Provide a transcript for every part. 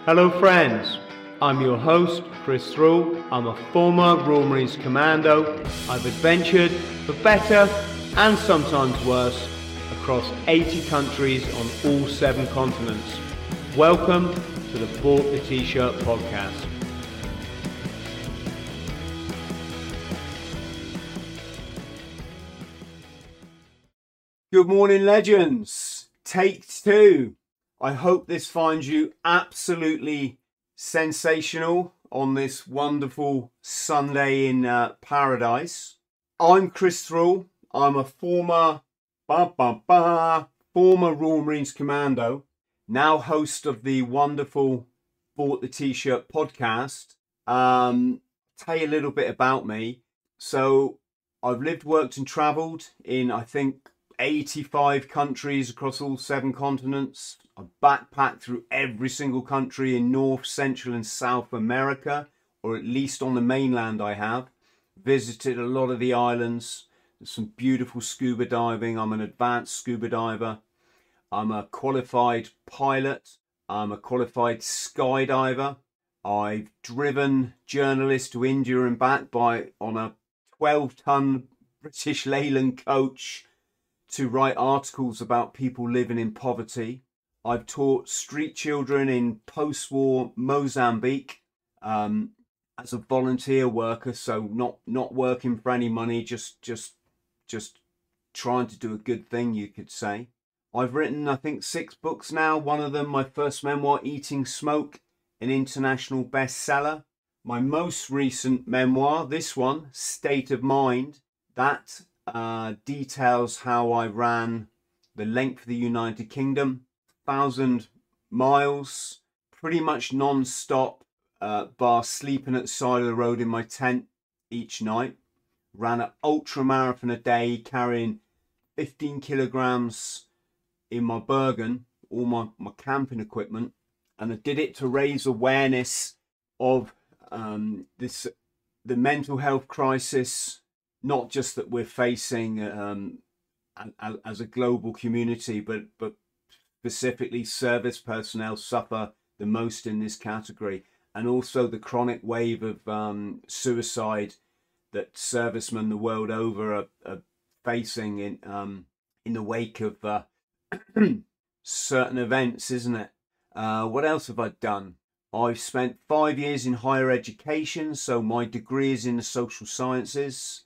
Hello friends, I'm your host Chris Thrall. I'm a former Royal Marines Commando. I've adventured for better and sometimes worse across 80 countries on all 7 continents. Welcome to the Bought the T-Shirt podcast. Good morning, legends. Take 2. I hope this finds you absolutely sensational on this wonderful Sunday in paradise. I'm Chris Thrall. I'm a former Royal Marines Commando, now host of the wonderful Bought the T-Shirt podcast. Tell you a little bit about me. So I've lived, worked and travelled in, I think, 85 countries across all 7 continents. I've backpacked through every single country in North, Central and South America, or at least on the mainland I have. Visited a lot of the islands. There's some beautiful scuba diving. I'm an advanced scuba diver. I'm a qualified pilot. I'm a qualified skydiver. I've driven journalists to India and back on a 12-ton British Leyland coach to write articles about people living in poverty. I've taught street children in post-war Mozambique as a volunteer worker, so not working for any money, just trying to do a good thing, you could say. I've written, I think, 6 books now. One of them, my first memoir, Eating Smoke, an international bestseller. My most recent memoir, this one, State of Mind, that details how I ran the length of the United Kingdom, 1,000 miles, pretty much non-stop, bar sleeping at the side of the road in my tent each night. Ran an ultra marathon a day, carrying 15 kilograms in my Bergen, all my camping equipment, and I did it to raise awareness of the mental health crisis. Not just that we're facing as a global community, but specifically service personnel suffer the most in this category, and also the chronic wave of suicide that servicemen the world over are facing in the wake of certain events, isn't it? What else have I done? I've spent 5 years in higher education, so my degree is in the social sciences.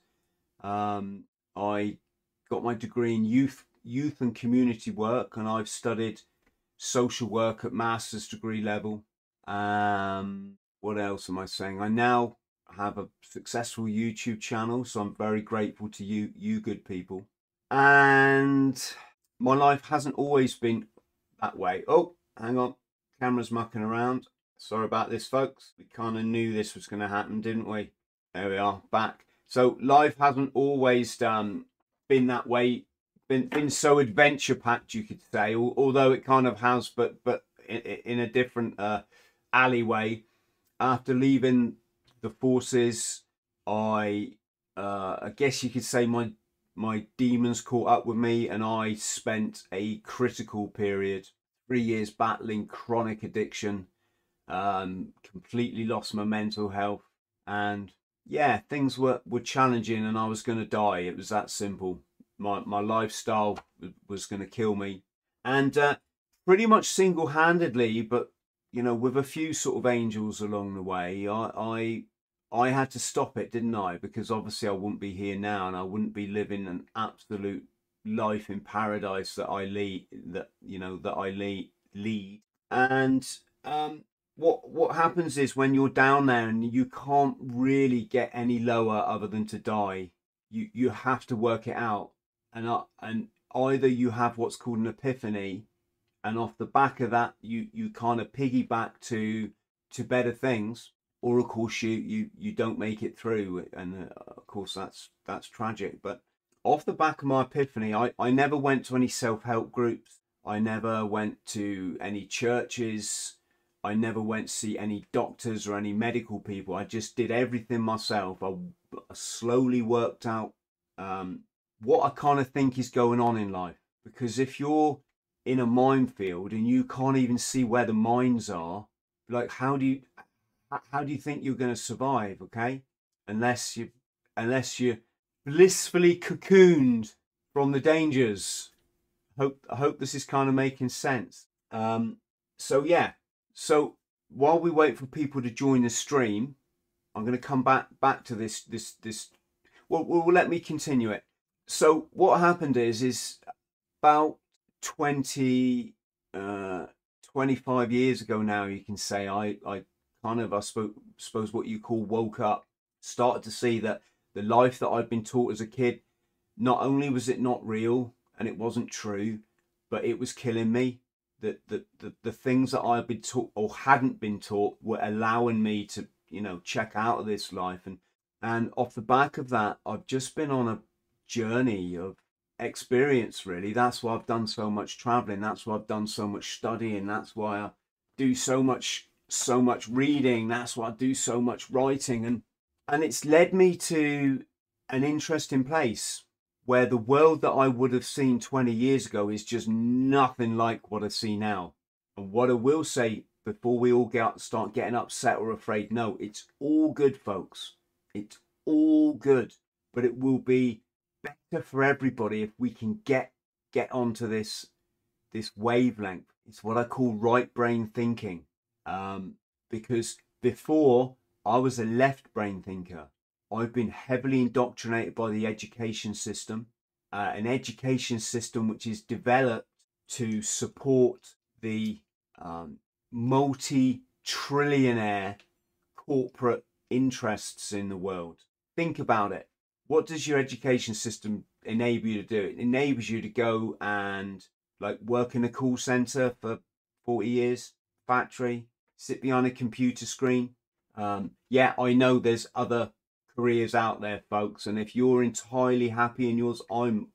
I got my degree in youth and community work, and I've studied social work at master's degree level. What else am I saying? I now have a successful YouTube channel, so I'm very grateful to you good people. And my life hasn't always been that way. Oh, hang on, camera's mucking around. Sorry about this, folks. We kind of knew this was going to happen, didn't we? There we are, back. So life hasn't always been that way, been so adventure packed, you could say, although it kind of has, but in a different alleyway. After leaving the forces, I guess you could say my demons caught up with me, and I spent a critical period, 3 years battling chronic addiction, completely lost my mental health, and yeah, things were challenging, and I was going to die. It was that simple. My lifestyle was going to kill me, and pretty much single-handedly, but you know, with a few sort of angels along the way, I had to stop it, didn't I? Because obviously I wouldn't be here now, and I wouldn't be living an absolute life in paradise that I lead. And what happens is, when you're down there and you can't really get any lower other than to die, you have to work it out, and either you have what's called an epiphany, and off the back of that you kind of piggyback to better things, or of course you don't make it through, and of course that's tragic. But off the back of my epiphany, I never went to any self-help groups, I never went to any churches, I never went to see any doctors or any medical people. I just did everything myself. I slowly worked out what I kind of think is going on in life. Because if you're in a minefield and you can't even see where the mines are, like, how do you think you're going to survive? Okay, unless you're blissfully cocooned from the dangers. I hope this is kind of making sense. So yeah, so while we wait for people to join the stream, I'm going to come back to this. Well, let me continue it. So what happened is about 20, 25 years ago now, you can say, I kind of, I suppose what you call woke up, started to see that the life that I'd been taught as a kid, not only was it not real and it wasn't true, but it was killing me. That the things that I'd been taught or hadn't been taught were allowing me to, check out of this life. And off the back of that, I've just been on a journey of experience, really. That's why I've done so much traveling. That's why I've done so much studying. That's why I do so much reading. That's why I do so much writing. And it's led me to an interesting place where the world that I would have seen 20 years ago is just nothing like what I see now. And what I will say before we all start getting upset or afraid, no, it's all good, folks. It's all good, but it will be better for everybody if we can get onto this wavelength. It's what I call right brain thinking, because before I was a left brain thinker. I've been heavily indoctrinated by the education system, an education system which is developed to support the multi-trillionaire corporate interests in the world. Think about it. What does your education system enable you to do? It enables you to go and work in a call center for 40 years, factory, sit behind a computer screen. Yeah, I know there's other careers out there, folks, and if you're entirely happy in yours, I'm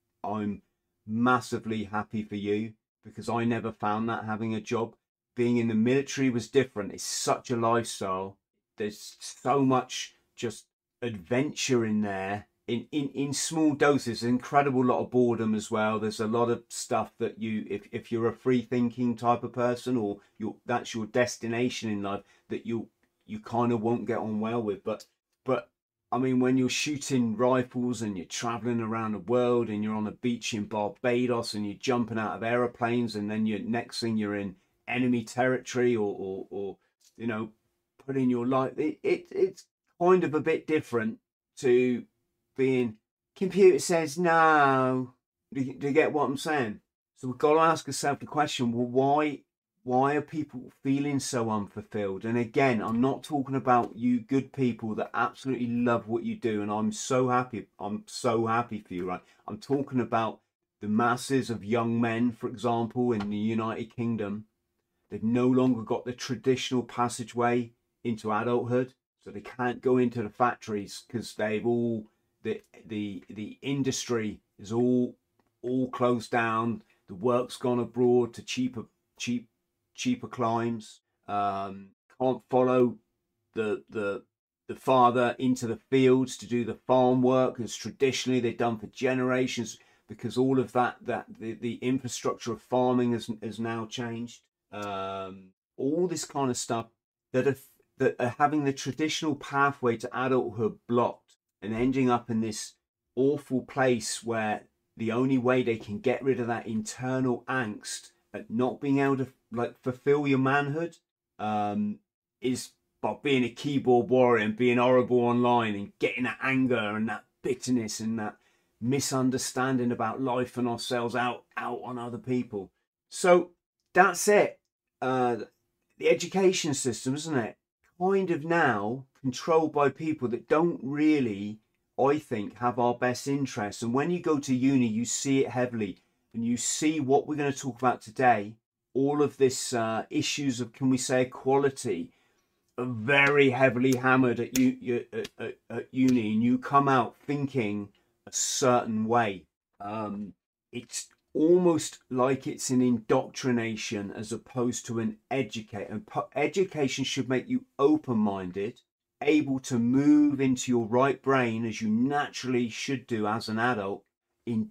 massively happy for you, because I never found that. Having a job, being in the military was different. It's such a lifestyle. There's so much just adventure in there, in small doses. An incredible lot of boredom as well. There's a lot of stuff that if you're a free thinking type of person, or that's your destination in life, that you kind of won't get on well with. But I mean, when you're shooting rifles and you're traveling around the world and you're on a beach in Barbados and you're jumping out of aeroplanes, and then next thing you're in enemy territory, or putting your life, it's kind of a bit different to being computer says no. Do you get what I'm saying? So we've got to ask ourselves the question, well, why are people feeling so unfulfilled? And again, I'm not talking about you good people that absolutely love what you do, and I'm so happy for you, right? I'm talking about the masses of young men, for example, in the United Kingdom. They've no longer got the traditional passageway into adulthood, so they can't go into the factories because they've all the industry is all closed down. The work's gone abroad to cheaper climes. Can't follow the father into the fields to do the farm work as traditionally they've done for generations, because all of that the infrastructure of farming has now changed. All this kind of stuff that are having the traditional pathway to adulthood blocked, and ending up in this awful place where the only way they can get rid of that internal angst at not being able to fulfill your manhood is by being a keyboard warrior and being horrible online and getting that anger and that bitterness and that misunderstanding about life and ourselves out on other people. So that's it. The education system, isn't it, kind of now controlled by people that don't really, I think, have our best interests. And when you go to uni, you see it heavily, and you see what we're going to talk about today. All of this issues of, can we say, equality, are very heavily hammered at uni, and you come out thinking a certain way. It's almost like it's an indoctrination as opposed to an education. Education should make you open-minded, able to move into your right brain as you naturally should do as an adult.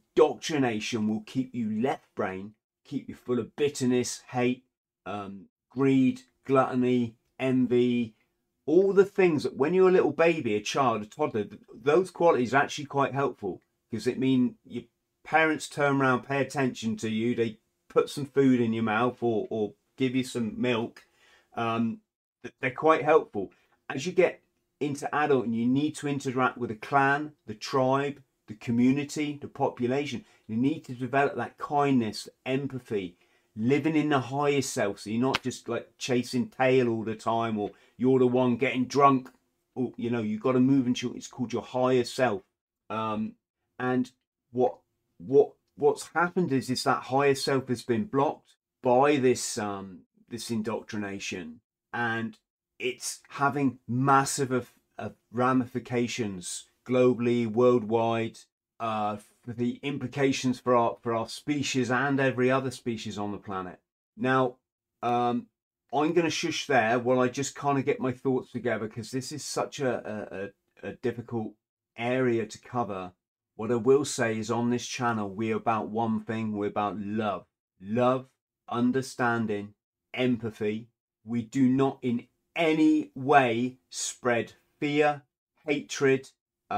Indoctrination will keep you left brain, keep you full of bitterness, hate, greed, gluttony, envy, all the things that when you're a little baby, a child, a toddler, those qualities are actually quite helpful, because it means your parents turn around, pay attention to you, they put some food in your mouth or give you some milk. They're quite helpful. As you get into adult and you need to interact with the clan, the tribe, the community, the population, you need to develop that kindness, empathy, living in the higher self. So you're not just like chasing tail all the time, or you're the one getting drunk. Or, you know, you've got to move into, it's called your higher self. And what's happened is that higher self has been blocked by this this indoctrination, and it's having massive ramifications globally, worldwide, for the implications for our species and every other species on the planet. Now, I'm going to shush there while I just kind of get my thoughts together, because this is such a difficult area to cover. What I will say is, on this channel, we're about one thing. We're about love. Love, understanding, empathy. We do not in any way spread fear, hatred,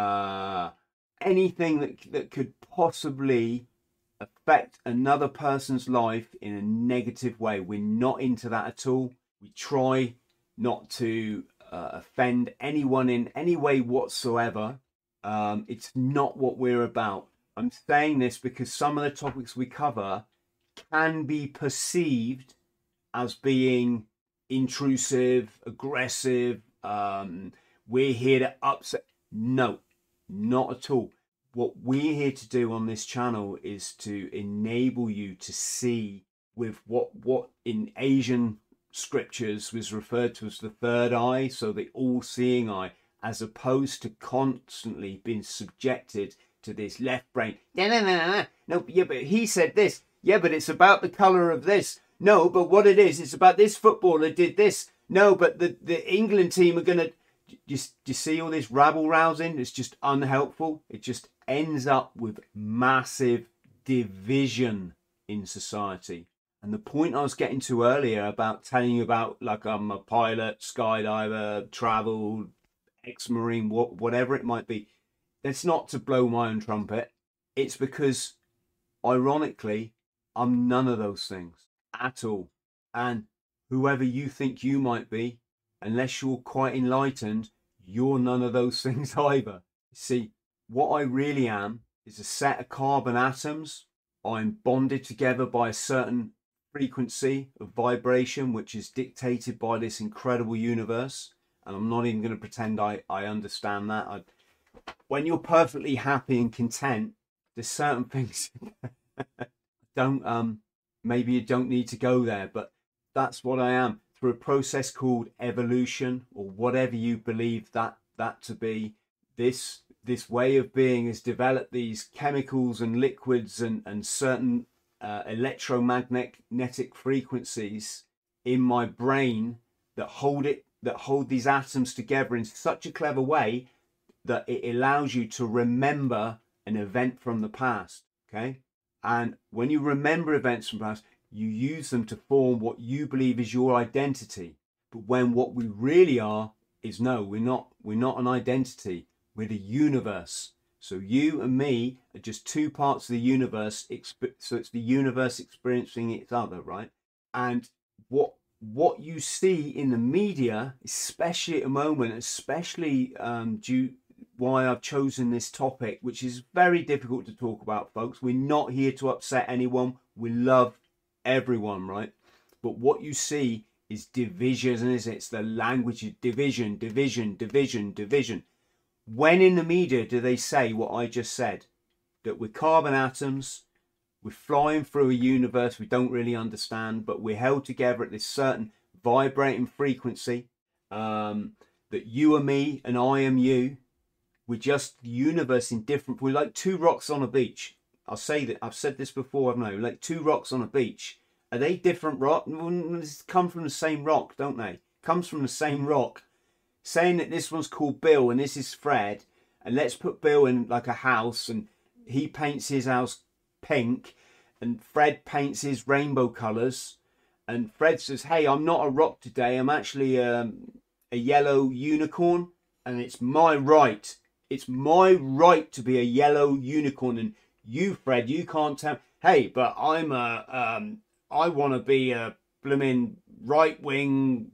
anything that could possibly affect another person's life in a negative way. We're not into that at all. We try not to offend anyone in any way whatsoever. It's not what we're about. I'm saying this because some of the topics we cover can be perceived as being intrusive, aggressive. We're here to upset. No, not at all. What we're here to do on this channel is to enable you to see with what in Asian scriptures was referred to as the third eye, so the all-seeing eye, as opposed to constantly being subjected to this left brain. No, yeah, but he said this. Yeah, but it's about the colour of this. No, but what it is, it's about this footballer did this. No, but the England team are going to... Just you see all this rabble rousing? It's just unhelpful. It just ends up with massive division in society. And the point I was getting to earlier about telling you about, like, I'm a pilot, skydiver, travel, ex-marine, whatever it might be, it's not to blow my own trumpet. It's because, ironically, I'm none of those things at all. And whoever you think you might be, unless you're quite enlightened, you're none of those things either. See, what I really am is a set of carbon atoms. I'm bonded together by a certain frequency of vibration, which is dictated by this incredible universe. And I'm not even going to pretend I understand that. When you're perfectly happy and content, there's certain things maybe you don't need to go there, but that's what I am. Through a process called evolution, or whatever you believe that to be, this way of being has developed these chemicals and liquids and certain electromagnetic frequencies in my brain that hold these atoms together in such a clever way that it allows you to remember an event from the past. Okay, and when you remember events from the past, you use them to form what you believe is your identity. But when what we really are is, no, we're not an identity. We're the universe. So you and me are just two parts of the universe. So it's the universe experiencing each other, right? And what you see in the media, especially at the moment, especially due why I've chosen this topic, which is very difficult to talk about, folks. We're not here to upset anyone. We love everyone, right? But what you see is division, isn't it? It's the language of division. When in the media do they say what I just said? That we're carbon atoms, we're flying through a universe we don't really understand, but we're held together at this certain vibrating frequency, that you are me and I am you. We're just the universe in different... We're like two rocks on a beach. I'll say that. I've said this before, haven't I? We're like two rocks on a beach. Are they different rock? They come from the same rock, don't they? Comes from the same rock. Saying that this one's called Bill and this is Fred, and let's put Bill in like a house, and he paints his house pink, and Fred paints his rainbow colours, And Fred says, hey, I'm not a rock today. I'm actually a yellow unicorn. And it's my right. It's my right to be a yellow unicorn. And you, Fred, you can't tell. Hey, but I'm I want to be a blooming right wing.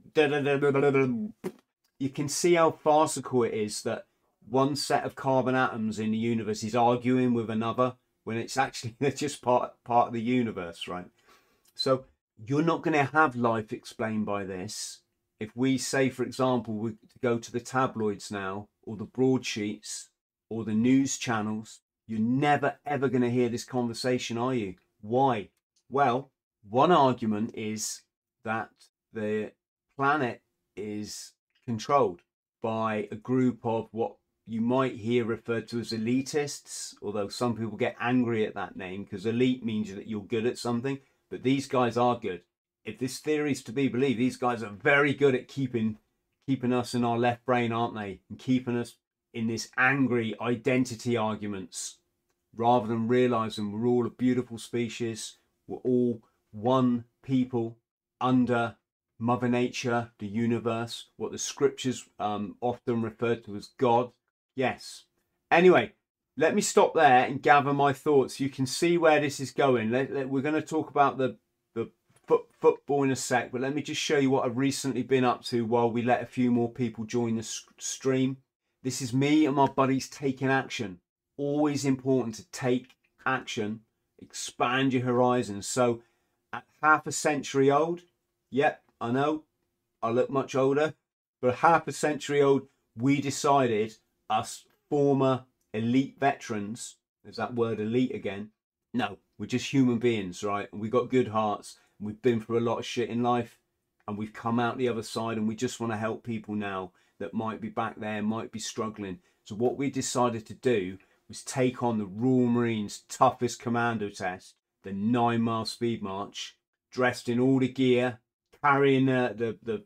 You can see how farcical it is that one set of carbon atoms in the universe is arguing with another when it's actually they're just part of the universe, right? So you're not going to have life explained by this. If we say, for example, we go to the tabloids now, or the broadsheets, or the news channels, you're never ever going to hear this conversation, are you? Why? Well, one argument is that the planet is controlled by a group of what you might hear referred to as elitists, although some people get angry at that name because elite means that you're good at something, but these guys are good. If this theory is to be believed, these guys are very good at keeping us in our left brain, aren't they? And keeping us in this angry identity arguments rather than realizing we're all a beautiful species. We're all one people under Mother Nature, the universe, what the scriptures often refer to as God. Yes. Anyway, let me stop there and gather my thoughts. You can see where this is going. We're going to talk about the football in a sec, but let me just show you what I've recently been up to while we let a few more people join the stream. This is me and my buddies taking action. Always important to take action, expand your horizons. So at half a century old, yep, I know I look much older, but half a century old, we decided, us former elite veterans, there's that word elite again, no, we're just human beings, right? And we've got good hearts. We've been through a lot of shit in life and we've come out the other side, and we just want to help people now that might be back there, might be struggling. So what we decided to do was take on the Royal Marines' toughest commando test, the 9-mile speed march, dressed in all the gear, carrying the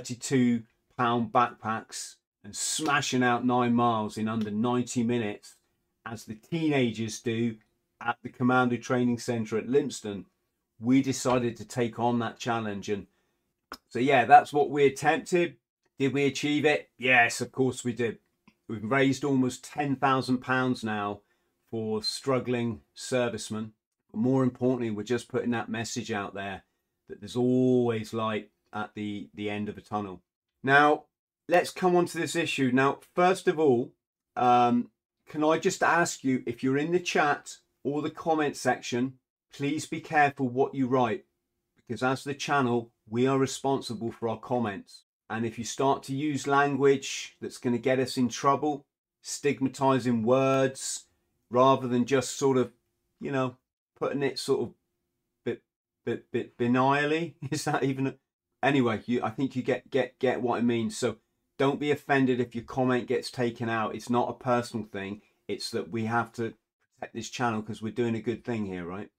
32-pound backpacks and smashing out 9 miles in under 90 minutes, as the teenagers do at the Commando Training Centre at Lympstone. We decided to take on that challenge. And so, yeah, that's what we attempted. Did we achieve it? Yes, of course we did. We've raised almost £10,000 now for struggling servicemen. But more importantly, we're just putting that message out there that there's always light at the end of a tunnel. Now, let's come on to this issue. Now, first of all, can I just ask you, if you're in the chat or the comment section, please be careful what you write, because as the channel, we are responsible for our comments. And if you start to use language that's going to get us in trouble, stigmatizing words, rather than just sort of, you know, putting it sort of bit benially, is that even anyway, I think you get what I mean. So don't be offended if your comment gets taken out. It's not a personal thing. It's that we have to protect this channel because we're doing a good thing here, right?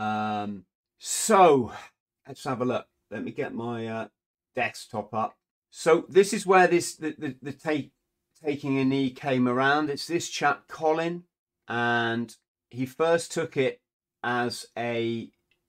So let's have a look. Let me get my desktop up. So this is where the taking a knee came around. It's this chap Colin, and he first took it as a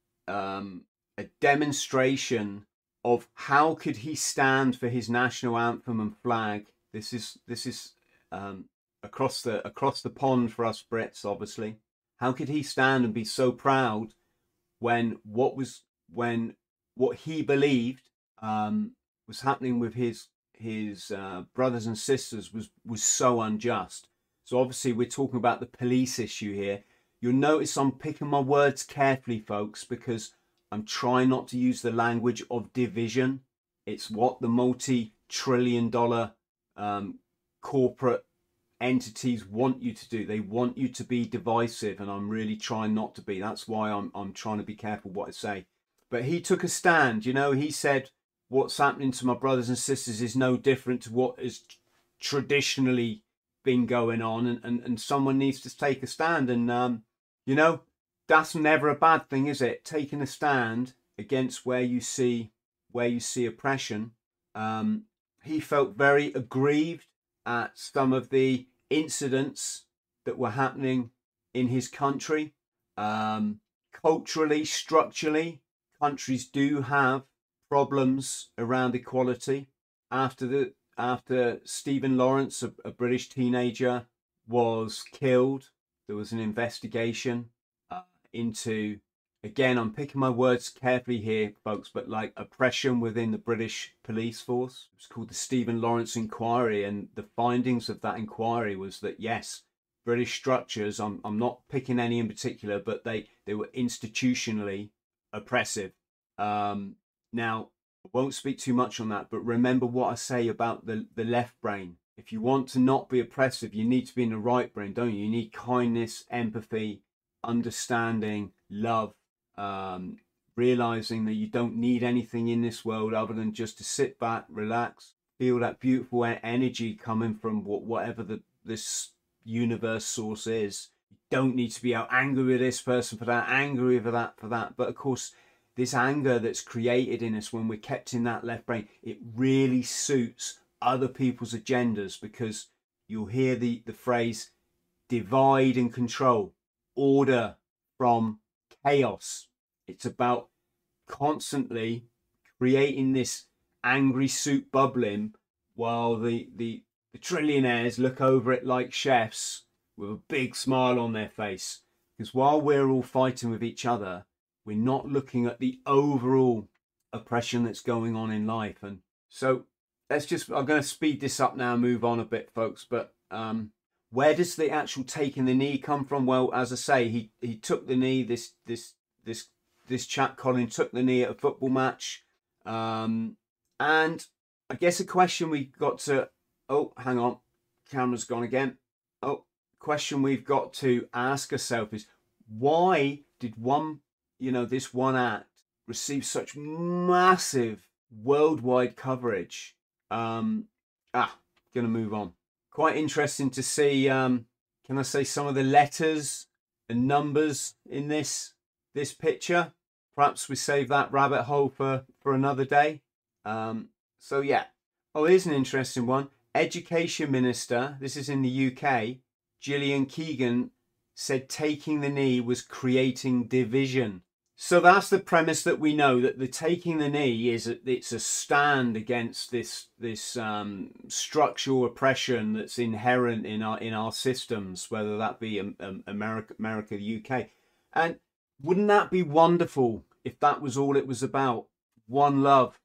demonstration of how could he stand for his national anthem and flag. This is across the pond for us Brits, obviously. How could he stand and be so proud when what he believed was happening with his brothers and sisters was so unjust? So obviously we're talking about the police issue here. You'll notice I'm picking my words carefully, folks, because I'm trying not to use the language of division. It's what the multi-trillion-dollar corporate entities want you to do. They want you to be divisive, and I'm really trying not to be. That's why I'm trying to be careful what I say. But he took a stand. You know, he said what's happening to my brothers and sisters is no different to what has traditionally been going on, and someone needs to take a stand. And you know, that's never a bad thing, is it? Taking a stand against where you see oppression. He felt very aggrieved at some of the incidents that were happening in his country. Culturally, structurally, countries do have problems around equality after Stephen Lawrence, a British teenager, was killed. There was an investigation into, again, I'm picking my words carefully here, folks, but like oppression within the British police force. It was called the Stephen Lawrence Inquiry, and the findings of that inquiry was that, yes, British structures, I'm not picking any in particular, but they were institutionally oppressive. Now, I won't speak too much on that, but remember what I say about the left brain. If you want to not be oppressive, you need to be in the right brain, don't you? You need kindness, empathy, understanding, love, realizing that you don't need anything in this world other than just to sit back, relax, feel that beautiful energy coming from whatever this universe source is. You don't need to be out angry with this person for that, angry with that for that. But of course, this anger that's created in us when we're kept in that left brain, it really suits other people's agendas, because you'll hear the phrase divide and control, order from chaos. It's about constantly creating this angry soup bubbling while the trillionaires look over it like chefs with a big smile on their face. Because while we're all fighting with each other, we're not looking at the overall oppression that's going on in life. And so I'm going to speed this up now and move on a bit, folks. But where does the actual taking the knee come from? Well, as I say, he took the knee. This chap Colin took the knee at a football match. And I guess a question we got to, oh, hang on, camera's gone again. Oh, question we've got to ask ourselves is, why did this one act receive such massive worldwide coverage? Gonna move on. Quite interesting to see, can I say, some of the letters and numbers in this picture. Perhaps we save that rabbit hole for another day. So yeah. Oh, here's an interesting one. Education Minister, this is in the UK, Gillian Keegan, said taking the knee was creating division. So that's the premise that we know, that the taking the knee it's a stand against this structural oppression that's inherent in our systems, whether that be America, the UK. And wouldn't that be wonderful if that was all it was about? One love,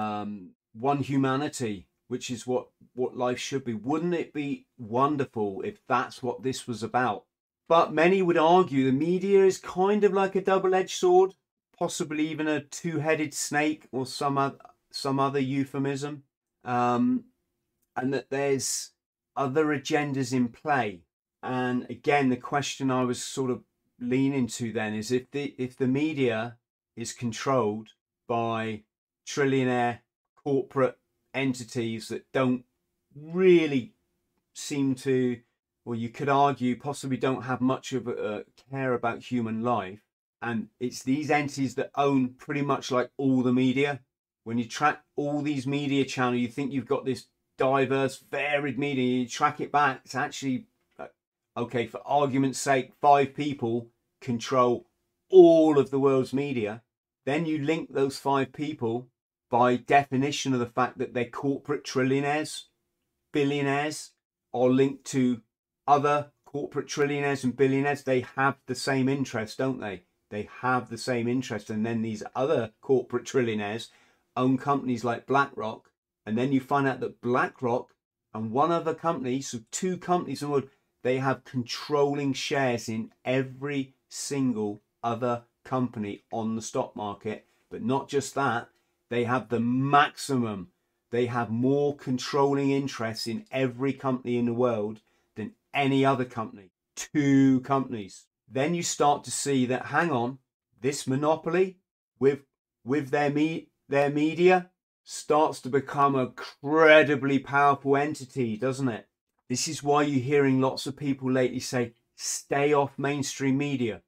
one humanity, which is what life should be. Wouldn't it be wonderful if that's what this was about? But many would argue the media is kind of like a double-edged sword, possibly even a two-headed snake or some other euphemism, and that there's other agendas in play. And again, the question I was sort of leaning to then is, if the media is controlled by trillionaire corporate entities that don't really seem to, or you could argue possibly don't have much of a care about human life, and it's these entities that own pretty much like all the media. When you track all these media channels, you think you've got this diverse, varied media, you track it back, it's actually, okay, for argument's sake, 5 people control all of the world's media. Then you link those 5 people by definition of the fact that they're corporate trillionaires, billionaires, are linked to other corporate trillionaires and billionaires. They have the same interest, don't they? They have the same interest. And then these other corporate trillionaires own companies like BlackRock. And then you find out that BlackRock and one other company, so 2 companies in the world, they have controlling shares in every single other company on the stock market. But not just that, they have the maximum. They have more controlling interests in every company in the world than any other company. 2 companies. Then you start to see that, hang on, this monopoly with their media starts to become a incredibly powerful entity, doesn't it? This is why you're hearing lots of people lately say, stay off mainstream media.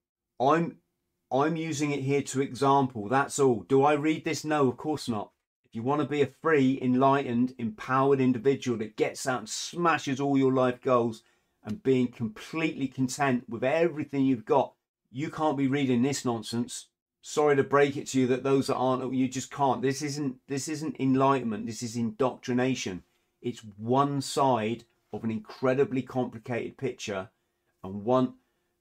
I'm using it here to example, that's all. Do I read this? No, of course not. If you want to be a free, enlightened, empowered individual that gets out and smashes all your life goals and being completely content with everything you've got, you can't be reading this nonsense. sorry to break it to you that those that aren't, you just can't. This isn't enlightenment. This is indoctrination. It's one side of an incredibly complicated picture, and one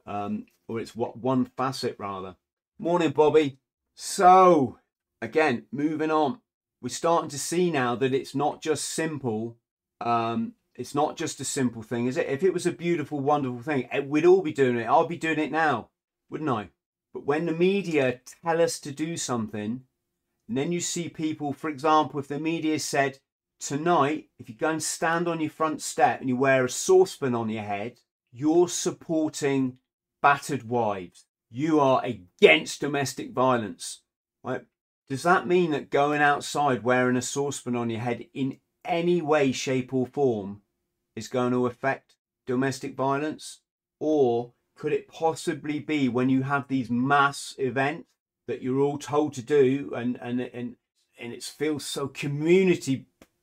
facet rather. Morning, Bobby. So again, moving on, we're starting to see now that it's not just simple. It's not just a simple thing, is it? If it was a beautiful, wonderful thing, we'd all be doing it. I'll be doing it now, wouldn't I? But when the media tell us to do something, and then you see people, for example, if the media said, tonight, if you go and stand on your front step and you wear a saucepan on your head, you're supporting battered wives. You are against domestic violence. Right? Does that mean that going outside wearing a saucepan on your head in any way, shape or form is going to affect domestic violence? Or could it possibly be when you have these mass events that you're all told to do and it feels so community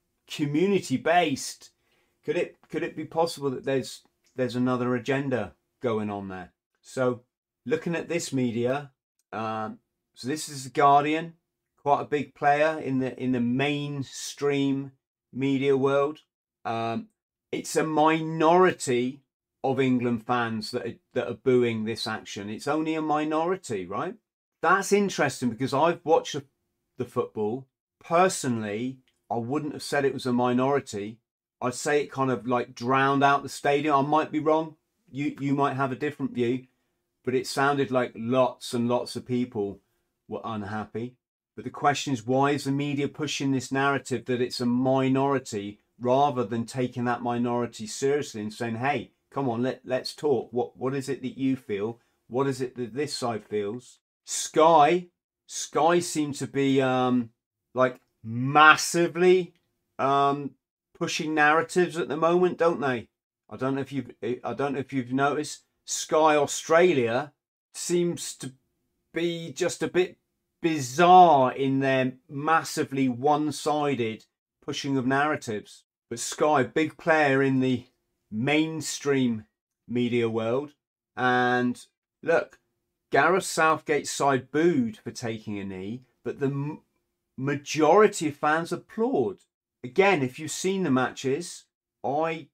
based? Could it be possible that there's another agenda going on there? So looking at this media, so this is The Guardian, quite a big player in the mainstream media world. It's a minority of England fans that are booing this action. It's only a minority, right? That's interesting because I've watched the football. Personally, I wouldn't have said it was a minority. I'd say it kind of like drowned out the stadium. I might be wrong. You might have a different view, but it sounded like lots and lots of people were unhappy. But the question is, why is the media pushing this narrative that it's a minority rather than taking that minority seriously and saying, hey, come on, let's talk. What is it that you feel? What is it that this side feels? Sky seems to be like massively pushing narratives at the moment, don't they? I don't know if you've noticed. Sky Australia seems to be just a bit bizarre in their massively one-sided pushing of narratives. But Sky, big player in the mainstream media world. And look, Gareth Southgate's side booed for taking a knee, but the majority of fans applaud. Again, if you've seen the matches, I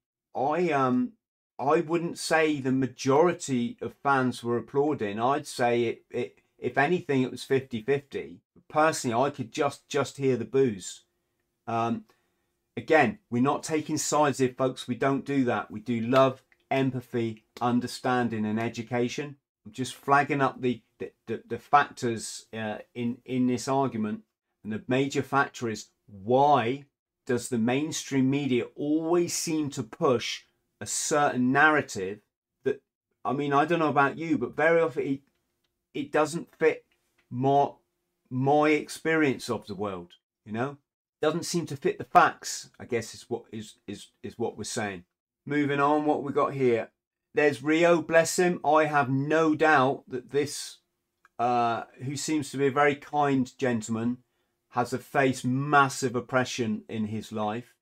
wouldn't say the majority of fans were applauding. I'd say it if anything, it was 50-50. Personally, I could just hear the boos. Again, we're not taking sides here, folks. We don't do that. We do love, empathy, understanding, and education. I'm just flagging up the factors in this argument. And the major factor is, why does the mainstream media always seem to push a certain narrative that, I mean, I don't know about you, but very often it doesn't fit my experience of the world, you know? Doesn't seem to fit the facts, I guess is what we're saying. Moving on, what we got here. There's Rio, bless him. I have no doubt that this, who seems to be a very kind gentleman, has faced massive oppression in his life.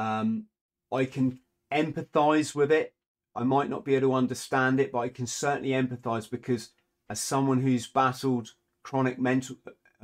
I can empathise with it. I might not be able to understand it, but I can certainly empathise because as someone who's battled chronic mental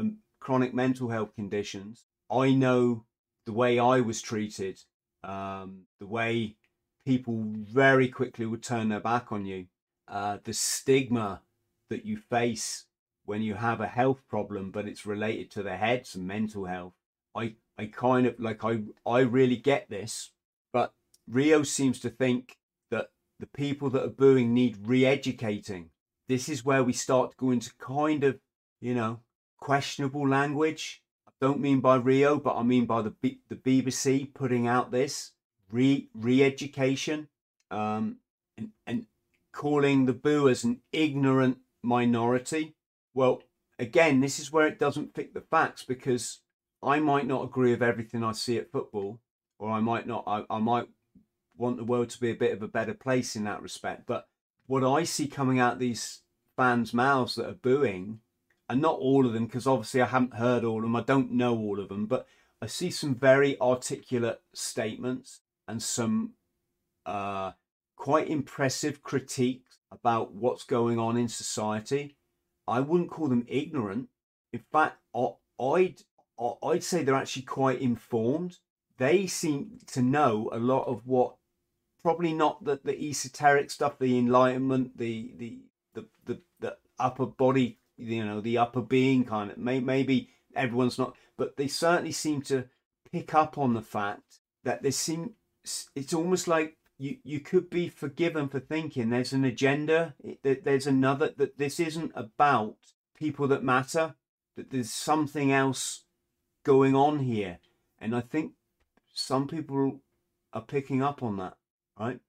health conditions, I know the way I was treated, the way people very quickly would turn their back on you, the stigma that you face when you have a health problem, but it's related to the head, some mental health. I kind of like, I really get this, but Rio seems to think that the people that are booing need re-educating. This is where we start to go into kind of, you know, questionable language. I don't mean by Rio, but I mean by the BBC putting out this re-education, and calling the booers an ignorant minority. Well, again, this is where it doesn't fit the facts, because I might not agree with everything I see at football, or I might not. I might want the world to be a bit of a better place in that respect. But what I see coming out these fans' mouths that are booing, and not all of them, because obviously I haven't heard all of them, I don't know all of them, but I see some very articulate statements and some quite impressive critiques about what's going on in society. I wouldn't call them ignorant. In fact, I'd say they're actually quite informed. They seem to know a lot of what, probably not the esoteric stuff, the enlightenment, the upper body, the upper being kind of. Maybe everyone's not, but they certainly seem to pick up on the fact that it's almost like you could be forgiven for thinking there's an agenda, there's another, that this isn't about people that matter, that there's something else going on here. And I think some people are picking up on that, right?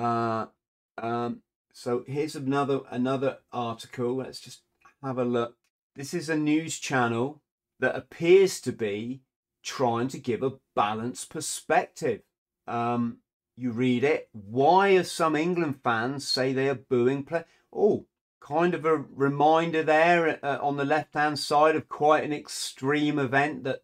So here's another article. Let's just have a look. This is a news channel that appears to be trying to give a balanced perspective. You read it. Why are some England fans say they are booing play? Oh, kind of a reminder there on the left-hand side of quite an extreme event that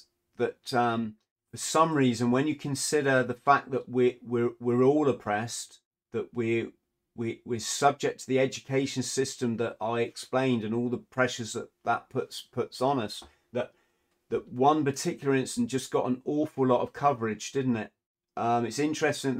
for some reason, when you consider the fact that we're all oppressed, that we're subject to the education system that I explained and all the pressures that puts on us, that one particular incident just got an awful lot of coverage, didn't it? It's interesting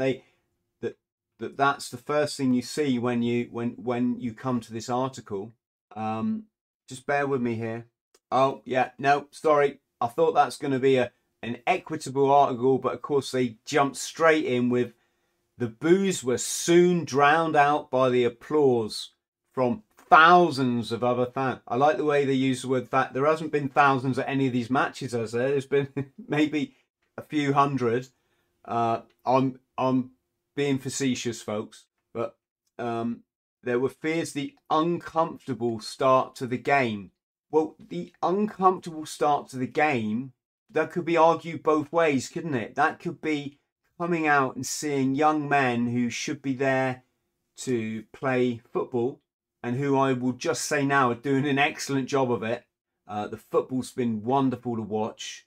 that's the first thing you see when you come to this article. Just bear with me here. Oh yeah, no, sorry. I thought that's going to be an equitable article, but of course they jumped straight in with the boos were soon drowned out by the applause from thousands of other fans. I like the way they use the word that. There hasn't been thousands at any of these matches, has there? There's been maybe a few hundred. I'm being facetious, folks, but there were fears the uncomfortable start to the game. Well, the uncomfortable start to the game, that could be argued both ways, couldn't it? That could be coming out and seeing young men who should be there to play football and who I will just say now are doing an excellent job of it. The football's been wonderful to watch.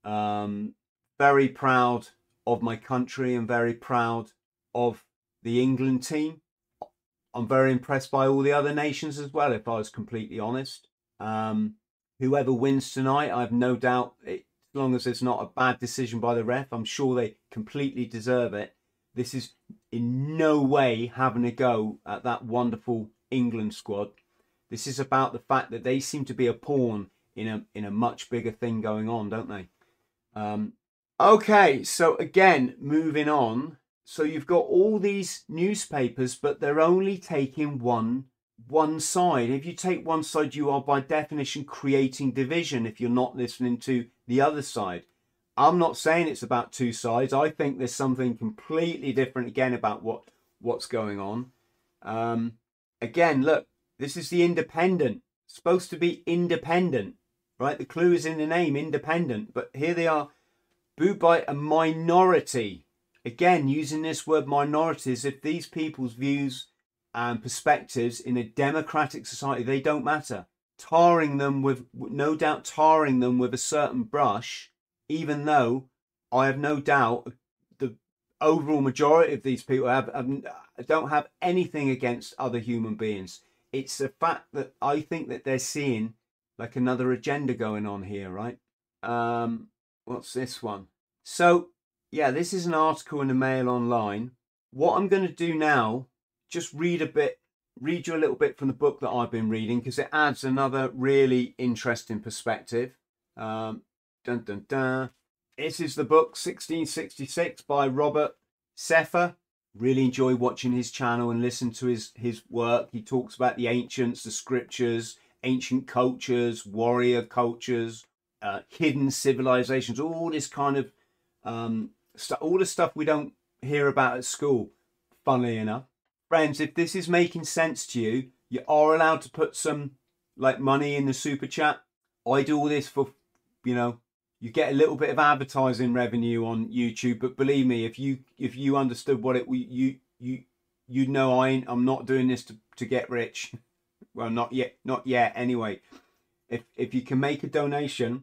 Very proud of my country and very proud of the England team. I'm very impressed by all the other nations as well, if I was completely honest. Whoever wins tonight, I have no doubt, as long as it's not a bad decision by the ref, I'm sure they completely deserve it. This is in no way having a go at that wonderful England squad. This is about the fact that they seem to be a pawn in a much bigger thing going on, don't they? Okay, so again, moving on. So you've got all these newspapers, but they're only taking one side. If you take one side, you are by definition creating division if you're not listening to the other side. I'm not saying it's about two sides. I think there's something completely different again about what's going on. Again, look, this is the Independent. It's supposed to be independent, right? The clue is in the name, independent. But here they are, booed by a minority. Again, using this word minority as if these people's views and perspectives in a democratic society, they don't matter. No doubt tarring them with a certain brush, even though I have no doubt the overall majority of these people don't have anything against other human beings. It's a fact that I think that they're seeing like another agenda going on here, right? What's this one? So, yeah, this is an article in the Mail Online. What I'm going to do now, just read you a little bit from the book that I've been reading, because it adds another really interesting perspective. Dun, dun, dun. This is the book 1666 by Robert Seiffer. Really enjoy watching his channel and listen to his work. He talks about the ancients, the scriptures, ancient cultures, warrior cultures, hidden civilizations, all this kind of all the stuff we don't hear about at school, funnily enough. Friends, if this is making sense to you, you are allowed to put some like money in the super chat. I do all this for, you get a little bit of advertising revenue on YouTube, but believe me, if you understood what you know, I'm not doing this to get rich. Well, not yet anyway. If you can make a donation,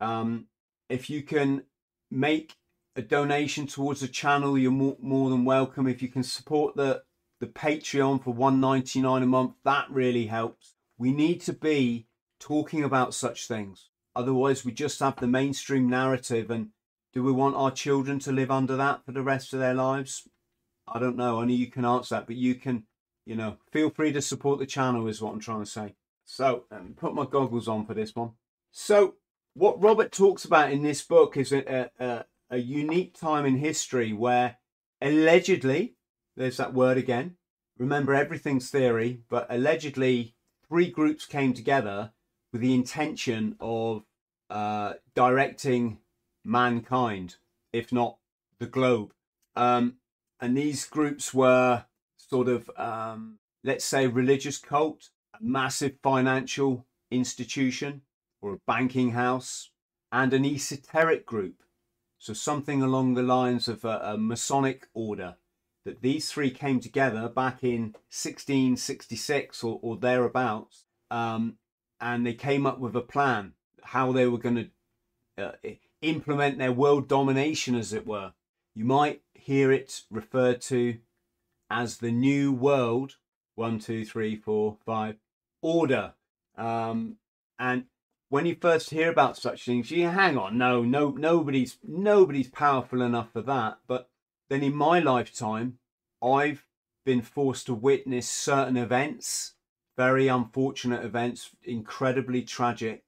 if you can make a donation towards the channel, you're more than welcome. If you can support the Patreon for $1.99 a month, that really helps. We need to be talking about such things. Otherwise, we just have the mainstream narrative. And do we want our children to live under that for the rest of their lives? I don't know. Only you can answer that. But you can, feel free to support the channel is what I'm trying to say. So let me put my goggles on for this one. So what Robert talks about in this book is a unique time in history where allegedly, there's that word again, remember everything's theory, but allegedly 3 groups came together with the intention of directing mankind, if not the globe. And these groups were sort of, let's say, religious cult, a massive financial institution or a banking house, and an esoteric group. So something along the lines of a Masonic order. That these 3 came together back in 1666 or thereabouts, and they came up with a plan how they were going to implement their world domination, as it were. You might hear it referred to as the New World 1, 2, 3, 4, 5 order. And when you first hear about such things, you hang on, nobody's powerful enough for that. But then in my lifetime, I've been forced to witness certain events, very unfortunate events, incredibly tragic,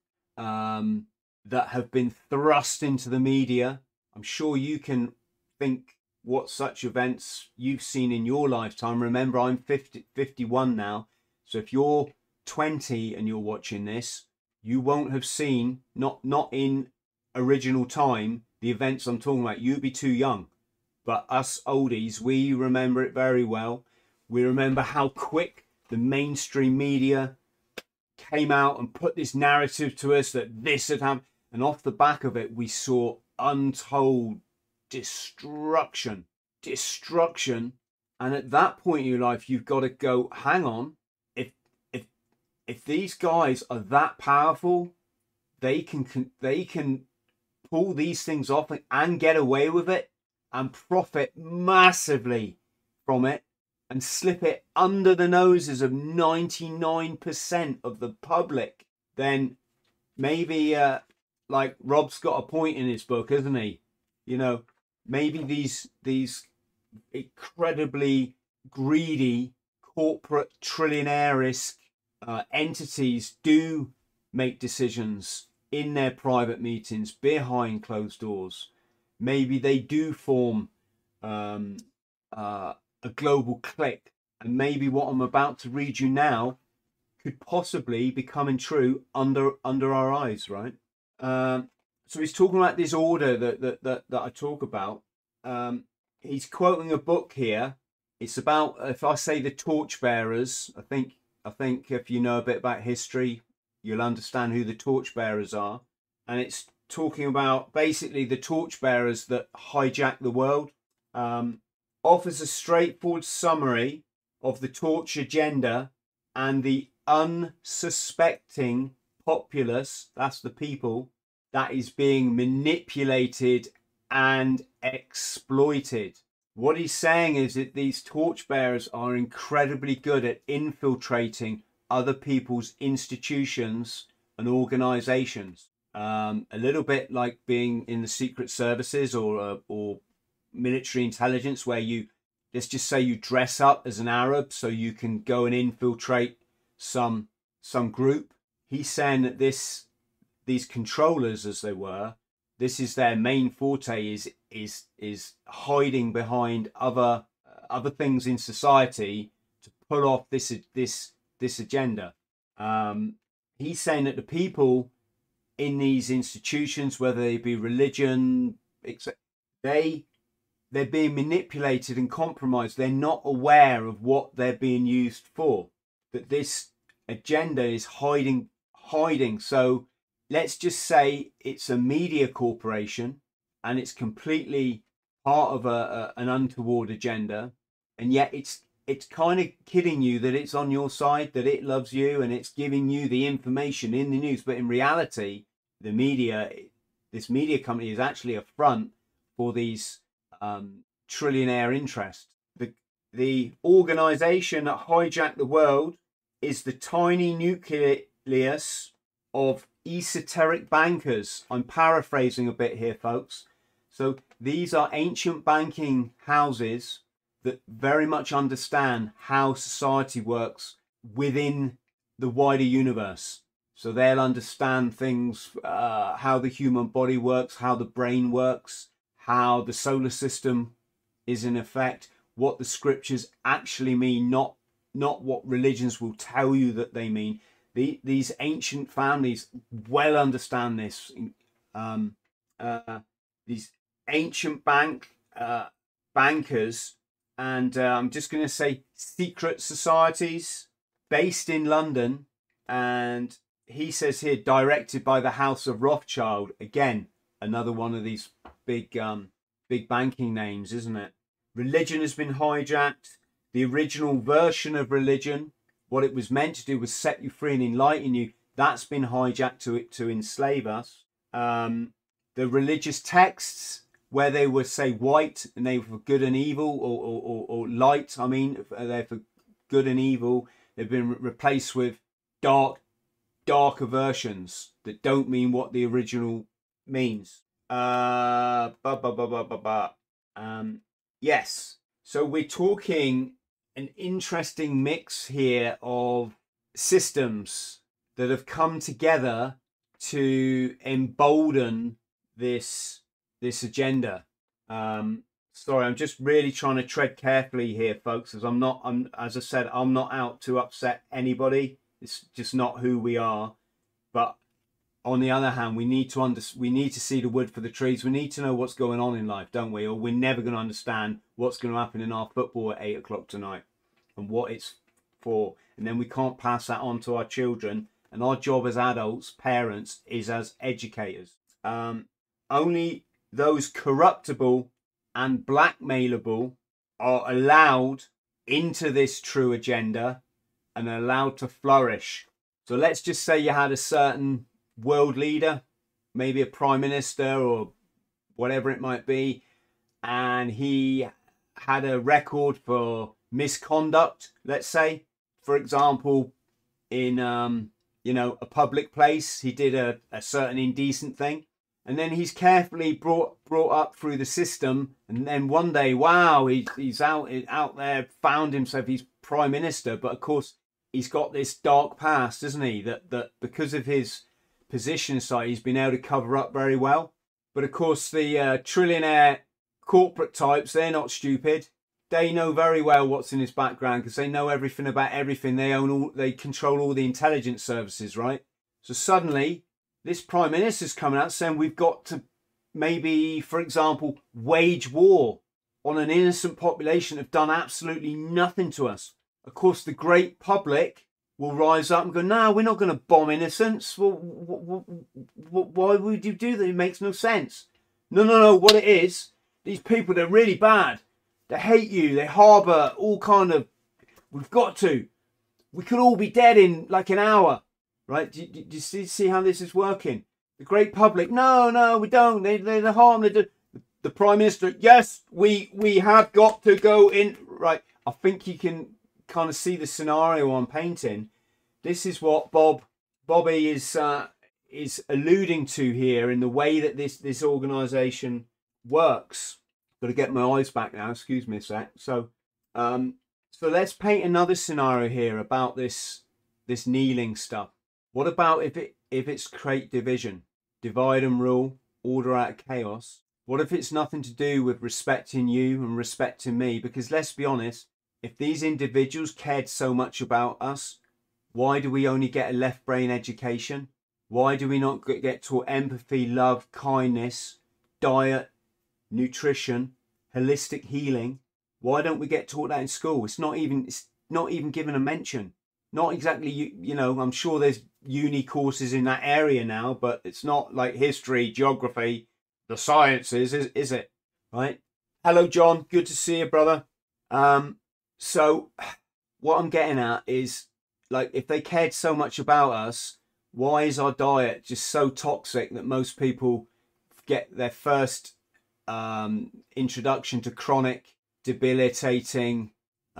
that have been thrust into the media. I'm sure you can think what such events you've seen in your lifetime. Remember, I'm 51 now. So if you're 20 and you're watching this, you won't have seen, not in original time, the events I'm talking about. You'd be too young. But us oldies, we remember it very well. We remember how quick the mainstream media came out and put this narrative to us that this had happened. And off the back of it, we saw untold destruction. And at that point in your life, you've got to go, hang on. If these guys are that powerful, they can pull these things off and get away with it and profit massively from it and slip it under the noses of 99% of the public, then maybe, like Rob's got a point in his book, isn't he? Maybe these incredibly greedy corporate trillionaire-esque entities do make decisions in their private meetings behind closed doors. Maybe they do form a global clique, and maybe what I'm about to read you now could possibly be coming true under our eyes, right? So he's talking about this order that I talk about. He's quoting a book here. It's about, if I say the torchbearers, I think if you know a bit about history, you'll understand who the torchbearers are. And it's talking about basically the torchbearers that hijack the world. Offers a straightforward summary of the torch agenda and the unsuspecting populace, that's the people, that is being manipulated and exploited. What he's saying is that these torchbearers are incredibly good at infiltrating other people's institutions and organizations. A little bit like being in the secret services or military intelligence, where let's just say you dress up as an Arab so you can go and infiltrate some group. He's saying that these controllers, as they were, this is their main forte, is hiding behind other things in society to pull off this agenda. He's saying that the people in these institutions, whether they be religion, etc., they're being manipulated and compromised. They're not aware of what they're being used for. That this agenda is hiding. So let's just say it's a media corporation and it's completely part of an untoward agenda, and yet it's kind of kidding you that it's on your side, that it loves you, and it's giving you the information in the news. But in reality, this media company is actually a front for these trillionaire interests. The organization that hijacked the world is the tiny nucleus of esoteric bankers. I'm paraphrasing a bit here, folks. So these are ancient banking houses that very much understand how society works within the wider universe. So they'll understand things, how the human body works, how the brain works, how the solar system is in effect, what the scriptures actually mean, not what religions will tell you that they mean. These ancient families well understand this. These ancient bankers, and I'm just going to say secret societies based in London, and he says here directed by the House of Rothschild. Again, another one of these big banking names, isn't it? Religion has been hijacked. The original version of religion, what it was meant to do was set you free and enlighten you. That's been hijacked to enslave us. The religious texts, where they would say white and they were for good and evil, or light, I mean, they're for good and evil, they've been replaced with darker versions that don't mean what the original means. Yes, so we're talking an interesting mix here of systems that have come together to embolden this agenda. Sorry, I'm just really trying to tread carefully here, folks, as as I said, I'm not out to upset anybody. It's just not who we are. But on the other hand, we need to see the wood for the trees. We need to know what's going on in life, don't we? Or we're never going to understand what's going to happen in our football at 8 o'clock tonight and what it's for. And then we can't pass that on to our children. And our job as adults, parents, is as educators. Only those corruptible and blackmailable are allowed into this true agenda and allowed to flourish. So let's just say you had a certain world leader, maybe a prime minister or whatever it might be, and he had a record for misconduct, let's say, for example, in a public place, he did a certain indecent thing, and then he's carefully brought up through the system, and then one day, wow, he's out there, found himself, he's prime minister, but of course he's got this dark past, isn't he, that because of his position side, he's been able to cover up very well. But of course, the trillionaire corporate types, they're not stupid. They know very well what's in his background because they know everything about everything. They control all the intelligence services, right? So suddenly, this prime minister's coming out saying we've got to maybe, for example, wage war on an innocent population that have done absolutely nothing to us. Of course, the great public will rise up and go, no, we're not going to bomb innocents. Well, why would you do that? It makes no sense. No. What it is, these people, they're really bad. They hate you. They harbour all kind of... We've got to. We could all be dead in like an hour. Right? Do you see how this is working? The great public, no, we don't. They're harm. The Prime Minister, yes, we have got to go in. Right. I think you can kind of see the scenario I'm painting. This is what Bobby is alluding to here in the way that this organisation works. Got to get my eyes back now. Excuse me a sec. So let's paint another scenario here about this kneeling stuff. What about if it's create division, divide and rule, order out of chaos? What if it's nothing to do with respecting you and respecting me? Because let's be honest, if these individuals cared so much about us, why do we only get a left brain education? Why do we not get taught empathy, love, kindness, diet, nutrition, holistic healing? Why don't we get taught that in school? It's not even given a mention. Not exactly, you know, I'm sure there's uni courses in that area now, but it's not like history, geography, the sciences, is it? Right? Hello, John. Good to see you, brother. So what I'm getting at is, like, if they cared so much about us, why is our diet just so toxic that most people get their first introduction to chronic, debilitating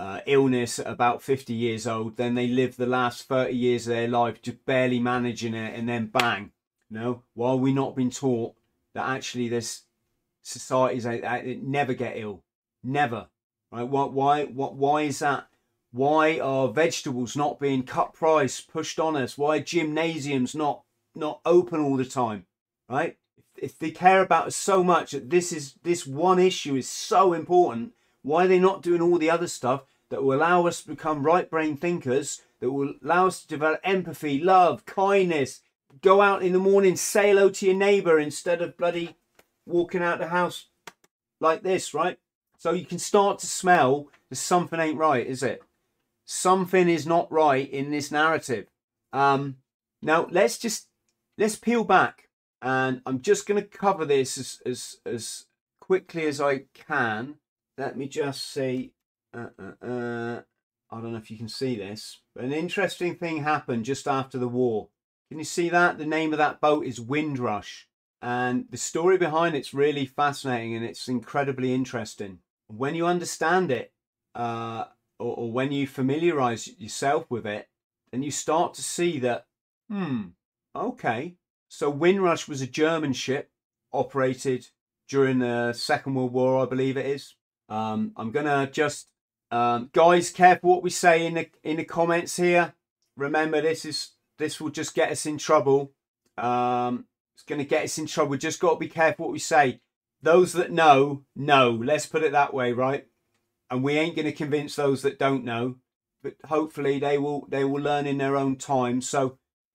illness at about 50 years old, then they live the last 30 years of their life just barely managing it, and then bang. Why are we not being taught that actually there's societies that never get ill? Never. Right? Why is that? Why are vegetables not being cut price, pushed on us? Why are gymnasiums not open all the time? Right? If they care about us so much that this one issue is so important, why are they not doing all the other stuff that will allow us to become right brain thinkers, that will allow us to develop empathy, love, kindness, go out in the morning, say hello to your neighbour instead of bloody walking out the house like this, right? So you can start to smell that something ain't right, is it? Something is not right in this narrative. Now let's peel back, and I'm just going to cover this as quickly as I can. Let me just see. I don't know if you can see this, but an interesting thing happened just after the war. Can you see that? The name of that boat is Windrush, and the story behind it's really fascinating, and it's incredibly interesting. When you understand it, or when you familiarize yourself with it, then you start to see that, okay. So Windrush was a German ship operated during the Second World War, I believe it is. I'm gonna just, guys, careful what we say in the comments here. Remember, this will just get us in trouble. It's gonna get us in trouble. We just got to be careful what we say. Those that know. Let's put it that way, right? And we ain't gonna convince those that don't know, but hopefully they will learn in their own time. So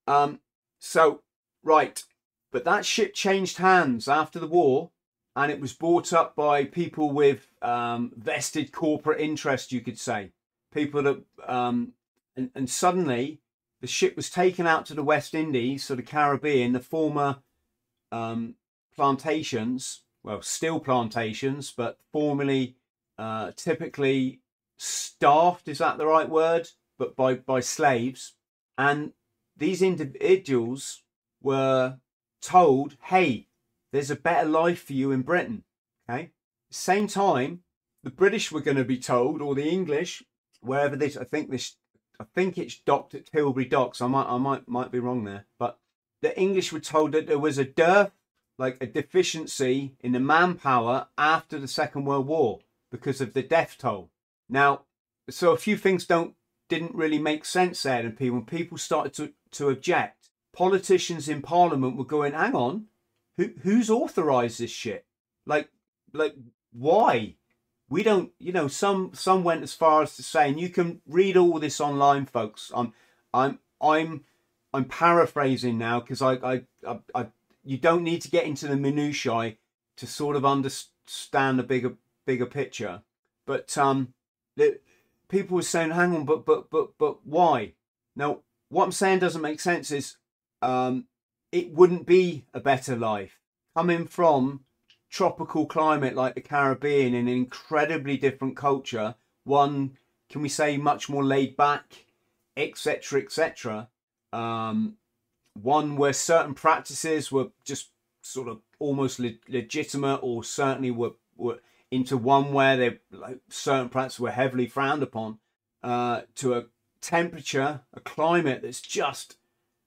right. But that ship changed hands after the war, and it was bought up by people with vested corporate interest, you could say. People that, and suddenly the ship was taken out to the West Indies, so the Caribbean, the former plantations, well, still plantations, but formerly typically staffed, is that the right word? But by slaves. And these individuals were told, hey, there's a better life for you in Britain. Okay. Same time, the British were going to be told, or the English, wherever this, I think it's docked at Tilbury Docks. I might be wrong there, but the English were told that there was a dearth, like a deficiency in the manpower after the Second World War because of the death toll. Now, so a few things didn't really make sense there, and when people started to object, politicians in Parliament were going, hang on, who's authorised this shit? Like why? We don't, some went as far as to say, and you can read all this online, folks. I'm paraphrasing now, because you don't need to get into the minutiae to sort of understand the bigger picture. But people were saying, hang on, but why? Now, what I'm saying doesn't make sense. Is it wouldn't be a better life coming from tropical climate like the Caribbean, in an incredibly different culture, one, can we say, much more laid back, etc., etc. One where certain practices were just sort of almost legitimate, or certainly were into one where they, like, certain practices were heavily frowned upon, to a temperature, a climate that's just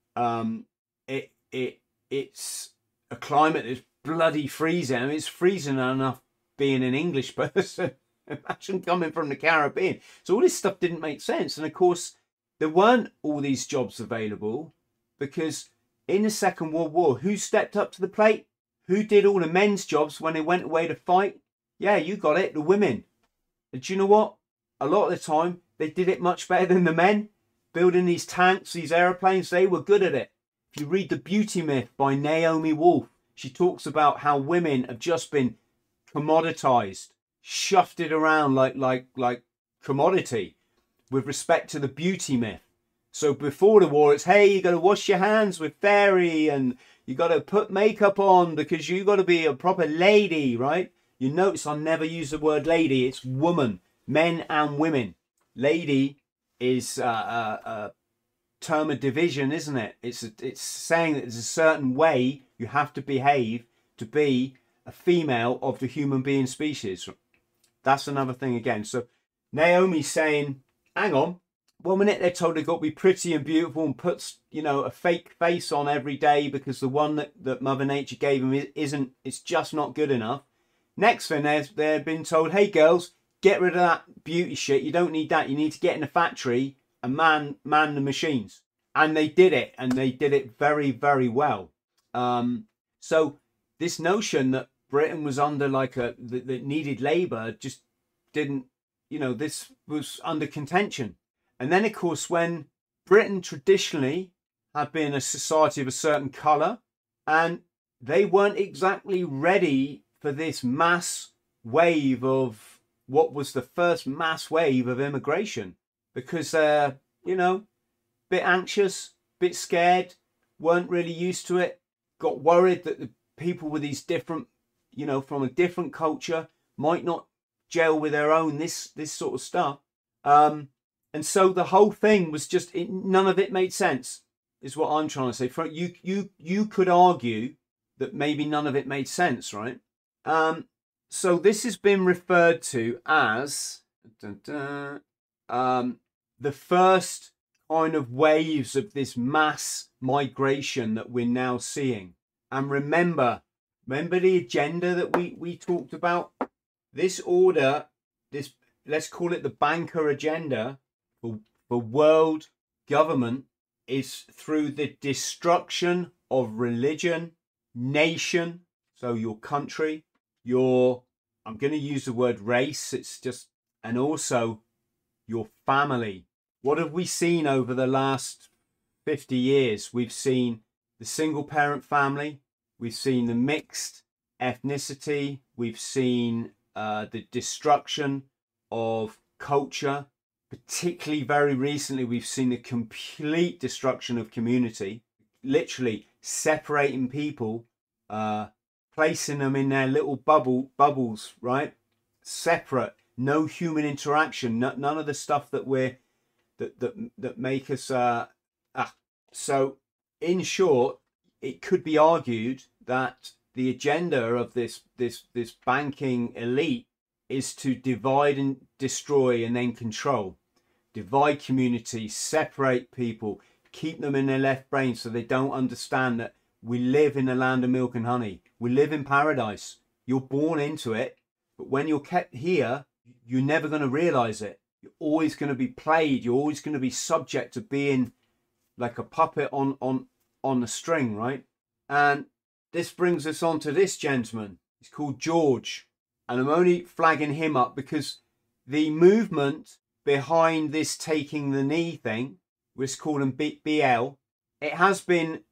it's a climate that's bloody freezing. I mean, it's freezing enough being an English person. Imagine coming from the Caribbean. So all this stuff didn't make sense. And of course, there weren't all these jobs available, because in the Second World War, who stepped up to the plate? Who did all the men's jobs when they went away to fight? Yeah, you got it, the women. And do you know what? A lot of the time, they did it much better than the men. Building these tanks, these airplanes, they were good at it. If you read The Beauty Myth by Naomi Wolf, she talks about how women have just been commoditized, shafted around like commodity with respect to the beauty myth. So before the war, it's, hey, you got to wash your hands with fairy, and you got to put makeup on because you got to be a proper lady, right? You notice I never use the word lady. It's woman, men and women. Lady is a term of division, isn't it? It's saying that there's a certain way you have to behave to be a female of the human being species. That's another thing again. So Naomi's saying, hang on, 1 minute they're told they've got to be pretty and beautiful and puts, you know, a fake face on every day because the one that Mother Nature gave them isn't, it's just not good enough. Next thing, they're being told, hey girls, get rid of that beauty shit. You don't need that. You need to get in the factory and man the machines. And they did it, and they did it very, very well. So this notion that Britain was under like that needed labour just didn't, you know, this was under contention. And then, of course, when Britain traditionally had been a society of a certain colour, and they weren't exactly ready for this mass wave of what was the first mass wave of immigration, because they're, you know, bit anxious, bit scared, weren't really used to it, got worried that the people with these different, you know, from a different culture might not gel with their own, this sort of stuff. And so the whole thing was just, none of it made sense, is what I'm trying to say. You could argue that maybe none of it made sense, right? So this has been referred to as the first kind of waves of this mass migration that we're now seeing. And remember the agenda that we talked about? This order, this, let's call it the banker agenda for world government, is through the destruction of religion, nation, so your country, your, I'm going to use the word race, it's just, and also your family. What have we seen over the last 50 years? We've seen the single parent family, we've seen the mixed ethnicity, we've seen the destruction of culture, particularly very recently we've seen the complete destruction of community, literally separating people, placing them in their little bubbles, right? Separate, no human interaction, none of the stuff that we're that make us so in short, it could be argued that the agenda of this banking elite is to divide and destroy and then control, divide communities, separate people, keep them in their left brain so they don't understand that we live in a land of milk and honey. We live in paradise. You're born into it, but when you're kept here, you're never going to realize it. You're always going to be played. You're always going to be subject to being like a puppet on the string, right? And this brings us on to this gentleman. He's called George. And I'm only flagging him up because the movement behind this taking the knee thing, let's call him BL, it has been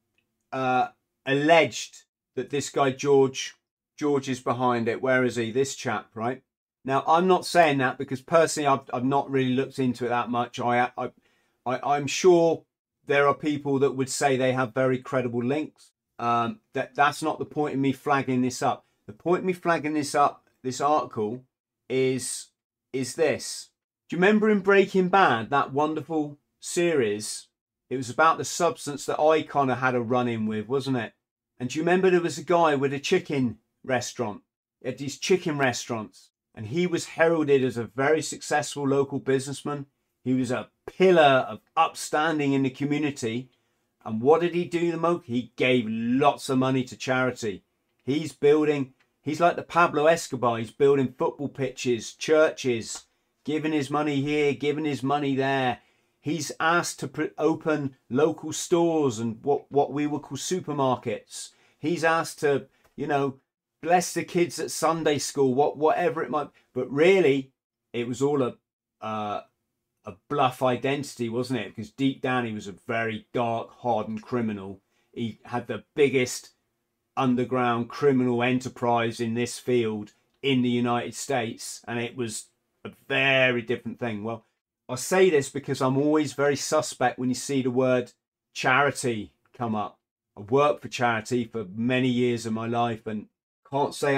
alleged that this guy George is behind it. Where is he? This chap, right? Now, I'm not saying that because personally I've not really looked into it that much. I'm sure there are people that would say they have very credible links. That's not the point of me flagging this up. The point of me flagging this up, this article, is this. Do you remember in Breaking Bad, that wonderful series? It was about the substance that I kind of had a run-in with, wasn't it? And do you remember there was a guy with a chicken restaurant? He had these chicken restaurants. And he was heralded as a very successful local businessman. He was a pillar of upstanding in the community. And what did he do the most? He gave lots of money to charity. He's like the Pablo Escobar. He's building football pitches, churches, giving his money here, giving his money there. He's asked to open local stores and what we would call supermarkets. He's asked to, you know, bless the kids at Sunday school, whatever it might. But really, it was all a bluff identity, wasn't it? Because deep down, he was a very dark, hardened criminal. He had the biggest underground criminal enterprise in this field in the United States, and it was a very different thing. Well, I say this because I'm always very suspect when you see the word charity come up. I worked for charity for many years of my life, and I can't say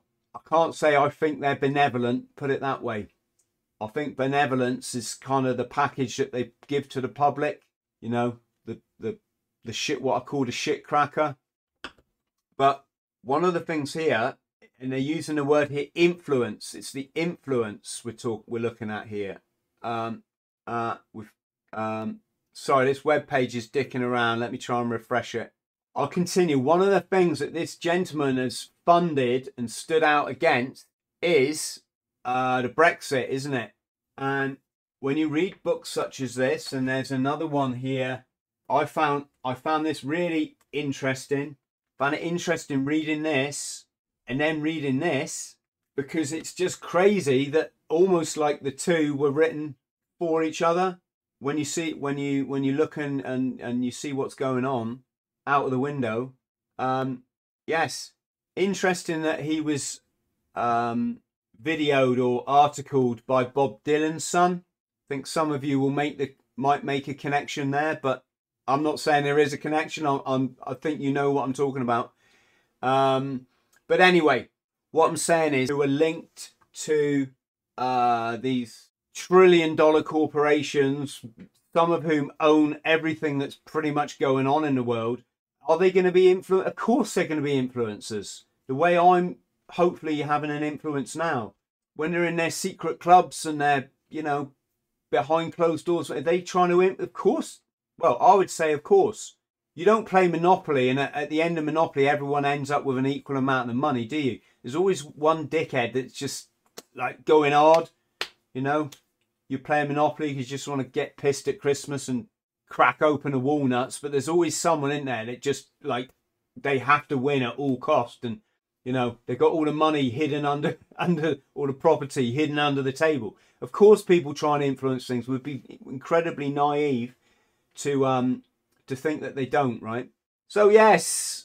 I think they're benevolent, put it that way. I think benevolence is kind of the package that they give to the public, you know, the shit, what I call the shit cracker. But one of the things here, and they're using the word here, influence. It's the influence we're looking at here. Sorry, this web page is dicking around. Let me try and refresh it. I'll continue. One of the things that this gentleman has funded and stood out against is the Brexit, isn't it? And when you read books such as this, and there's another one here, I found this really interesting. Found it interesting reading this and then reading this, because it's just crazy that almost like the two were written for each other. When you look and you see what's going on out of the window. Yes, interesting that he was videoed or articled by Bob Dylan's son. I think some of you might make a connection there, but I'm not saying there is a connection. I think you know what I'm talking about. But anyway, what I'm saying is we were linked to these trillion-dollar corporations, some of whom own everything that's pretty much going on in the world. Are they going to be influencers? Of course they're going to be influencers. The way I'm hopefully having an influence now. When they're in their secret clubs and they're, behind closed doors, are they trying to, of course, well, I would say, of course. You don't play Monopoly and at the end of Monopoly, everyone ends up with an equal amount of money, do you? There's always one dickhead that's just like going hard, You play Monopoly because you just want to get pissed at Christmas and crack open the walnuts, but there's always someone in there that just like they have to win at all cost, and they've got all the money hidden under all the property hidden under the table. Of course, people trying to influence things would be incredibly naive to think that they don't, right? So yes,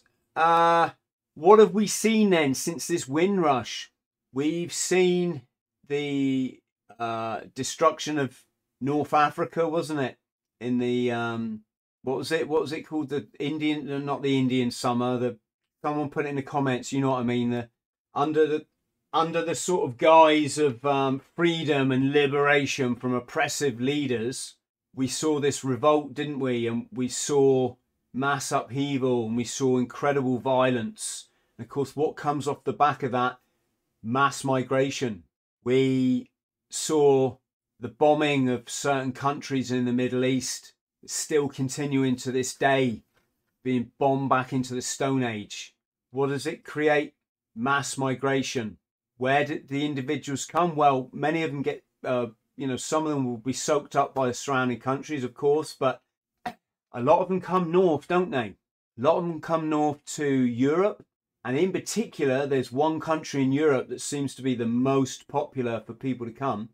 what have we seen then since this Windrush? We've seen the destruction of North Africa, wasn't it? In the what was it called? The Indian, not the Indian summer. Someone put it in the comments. You know what I mean? Under the sort of guise of freedom and liberation from oppressive leaders, we saw this revolt, didn't we? And we saw mass upheaval, and we saw incredible violence. And of course, what comes off the back of that? Mass migration. We saw the bombing of certain countries in the Middle East, still continuing to this day, being bombed back into the Stone Age. What does it create? Mass migration. Where did the individuals come? Well, many of them get, some of them will be soaked up by the surrounding countries, of course, but a lot of them come north, don't they? A lot of them come north to Europe. And in particular, there's one country in Europe that seems to be the most popular for people to come.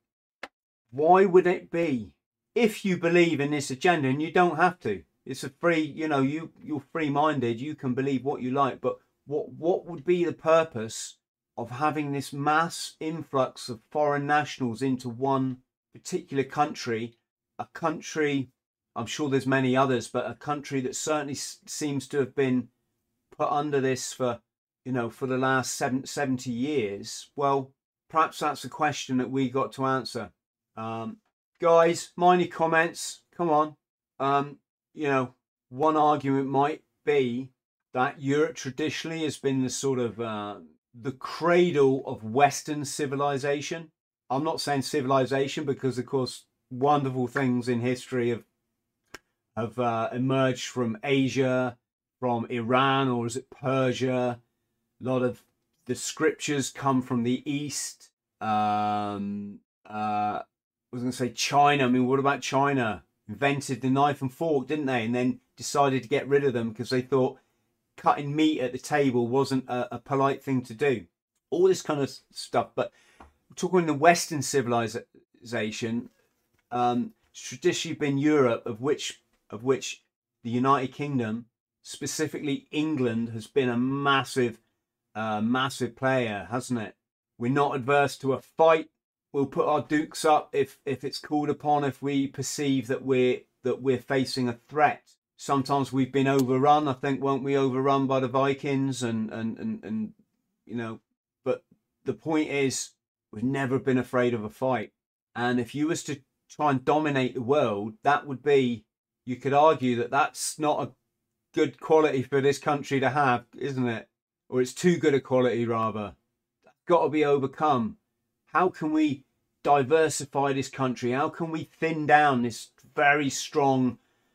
Why would it be? If you believe in this agenda, and you don't have to, it's a free, you're free-minded, you can believe what you like, but what would be the purpose of having this mass influx of foreign nationals into one particular country, a country, I'm sure there's many others, but a country that certainly seems to have been put under this for the last 70 years? Well, perhaps that's a question that we got to answer. Guys, mind your comments. Come on. One argument might be that Europe traditionally has been the sort of the cradle of Western civilization. I'm not saying civilization because, of course, wonderful things in history have emerged from Asia, from Iran, or is it Persia? A lot of the scriptures come from the East. I was going to say China. I mean, what about China? Invented the knife and fork, didn't they? And then decided to get rid of them because they thought cutting meat at the table wasn't a polite thing to do. All this kind of stuff. But we're talking the Western civilization. Traditionally been Europe, of which the United Kingdom, specifically England, has been a massive player, hasn't it? We're not adverse to a fight. We'll put our dukes up if it's called upon, if we perceive that we're facing a threat. Sometimes we've been overrun. I think, weren't we overrun by the Vikings and but the point is, we've never been afraid of a fight. And if you was to try and dominate the world, that would be, you could argue that that's not a good quality for this country to have, isn't it? Or it's too good a quality, rather. got to be overcome. How can we diversify this country? How can we thin down this very strong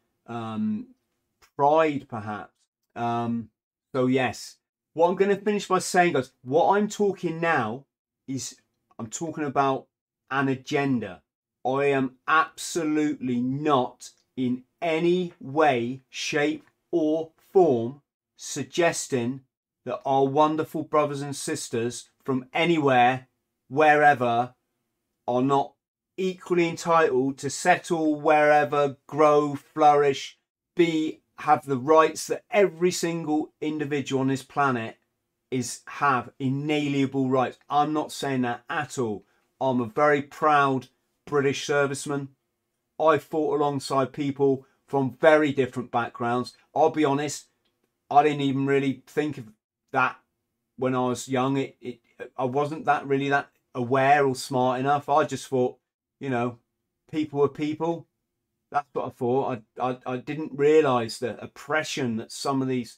pride, perhaps? So yes, what I'm going to finish by saying, guys, what I'm talking now is I'm talking about an agenda. I am absolutely not in any way, shape or form suggesting that our wonderful brothers and sisters from anywhere, wherever, are not equally entitled to settle wherever, grow, flourish, have the rights that every single individual on this planet have inalienable rights. I'm not saying that at all. I'm a very proud British serviceman. I fought alongside people from very different backgrounds. I'll be honest, I didn't even really think of that when I was young. I wasn't really that aware or smart enough. I just thought, people are people. That's what I thought. I didn't realise the oppression that some of these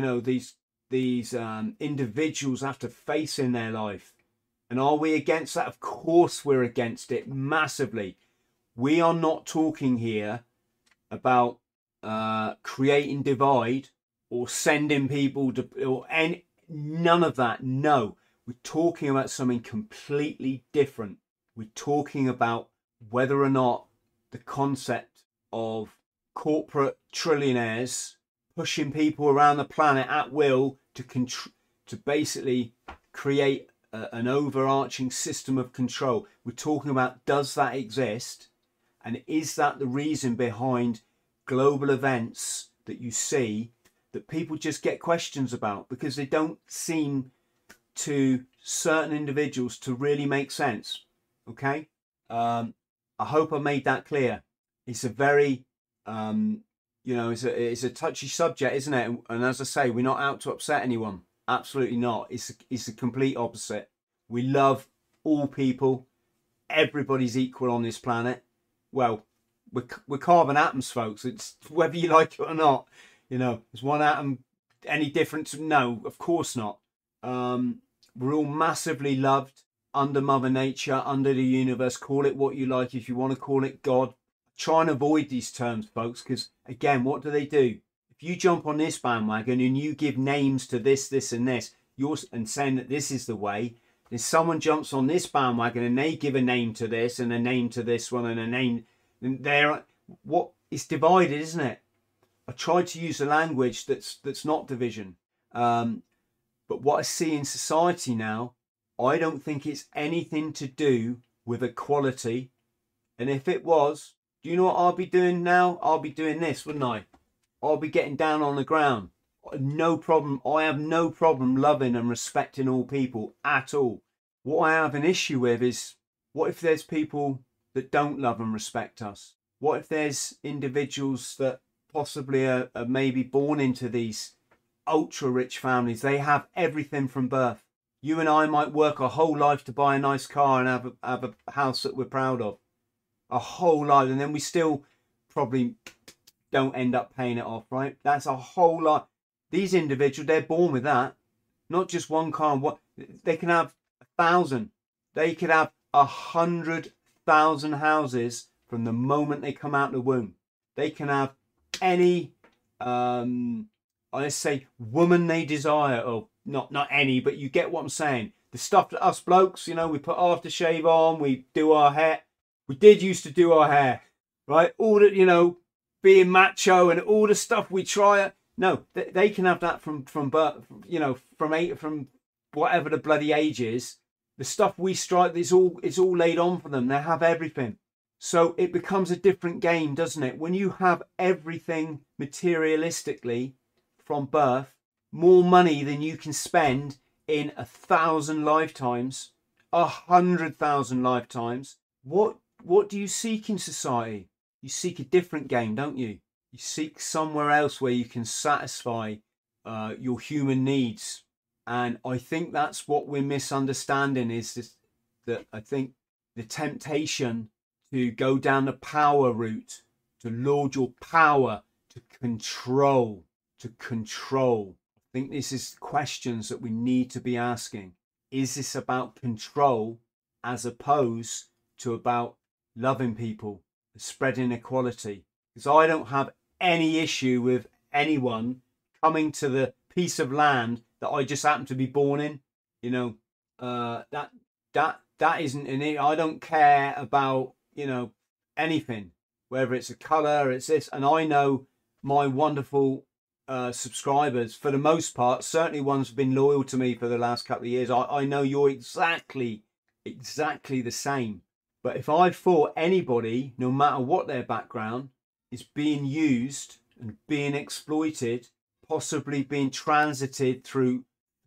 individuals have to face in their life. And are we against that? Of course we're against it massively. We are not talking here about creating divide or sending people to none of that. No, we're talking about something completely different. We're talking about whether or not the concept of corporate trillionaires pushing people around the planet at will to basically create an overarching system of control. We're talking about, does that exist? And is that the reason behind global events that you see that people just get questions about because they don't seem to certain individuals to really make sense? Okay? I hope I made that clear. It's a very, it's a touchy subject, isn't it? And as I say, we're not out to upset anyone. Absolutely not. It's the complete opposite. We love all people. Everybody's equal on this planet. Well, we're carbon atoms, folks. It's whether you like it or not. Is one atom any different? No, of course not. We're all massively loved under Mother Nature, under the universe. Call it what you like. If you want to call it God, try and avoid these terms, folks, because again, what do? If you jump on this bandwagon and you give names to this, and this, and saying that this is the way, then someone jumps on this bandwagon and they give a name to this and a name to this one and a name, and it's divided, isn't it? I tried to use a language that's not division, but what I see in society now, I don't think it's anything to do with equality. And if it was, do you know what I'll be doing now? I'll be doing this, wouldn't I? I'll be getting down on the ground. No problem. I have no problem loving and respecting all people at all. What I have an issue with is, what if there's people that don't love and respect us? What if there's individuals that possibly are maybe born into these ultra rich families? They have everything from birth. You and I might work a whole life to buy a nice car and have a house that we're proud of. A whole life, and then we still probably don't end up paying it off, right? That's a whole lot. These individuals, they're born with that. Not just one car. They can have 1,000. They could have 100,000 houses from the moment they come out of the womb. They can have any, I say, woman they desire. Or not any, but you get what I'm saying. The stuff that us blokes, we put aftershave on, we do our hair. We did used to do our hair, right? All that, being macho and all the stuff we try. No, they can have that from birth, from whatever the bloody age is. The stuff we strike, it's all laid on for them. They have everything. So it becomes a different game, doesn't it? When you have everything materialistically from birth, more money than you can spend in 1,000 lifetimes, 100,000 lifetimes. What do you seek in society? You seek a different game, don't you? You seek somewhere else where you can satisfy your human needs. And I think that's what we're misunderstanding, is this, that I think the temptation to go down the power route, to lord your power, to control. I think this is questions that we need to be asking. is this about control as opposed to about loving people, spreading equality? Because I don't have any issue with anyone coming to the piece of land that I just happen to be born in. You know, that isn't in it. I don't care about, you know, anything, whether it's a color, it's this. And I know my wonderful subscribers, for the most part, certainly ones who've been loyal to me for the last couple of years. I know you're exactly the same. But if I thought anybody, no matter what their background, is being used and being exploited, possibly being transited through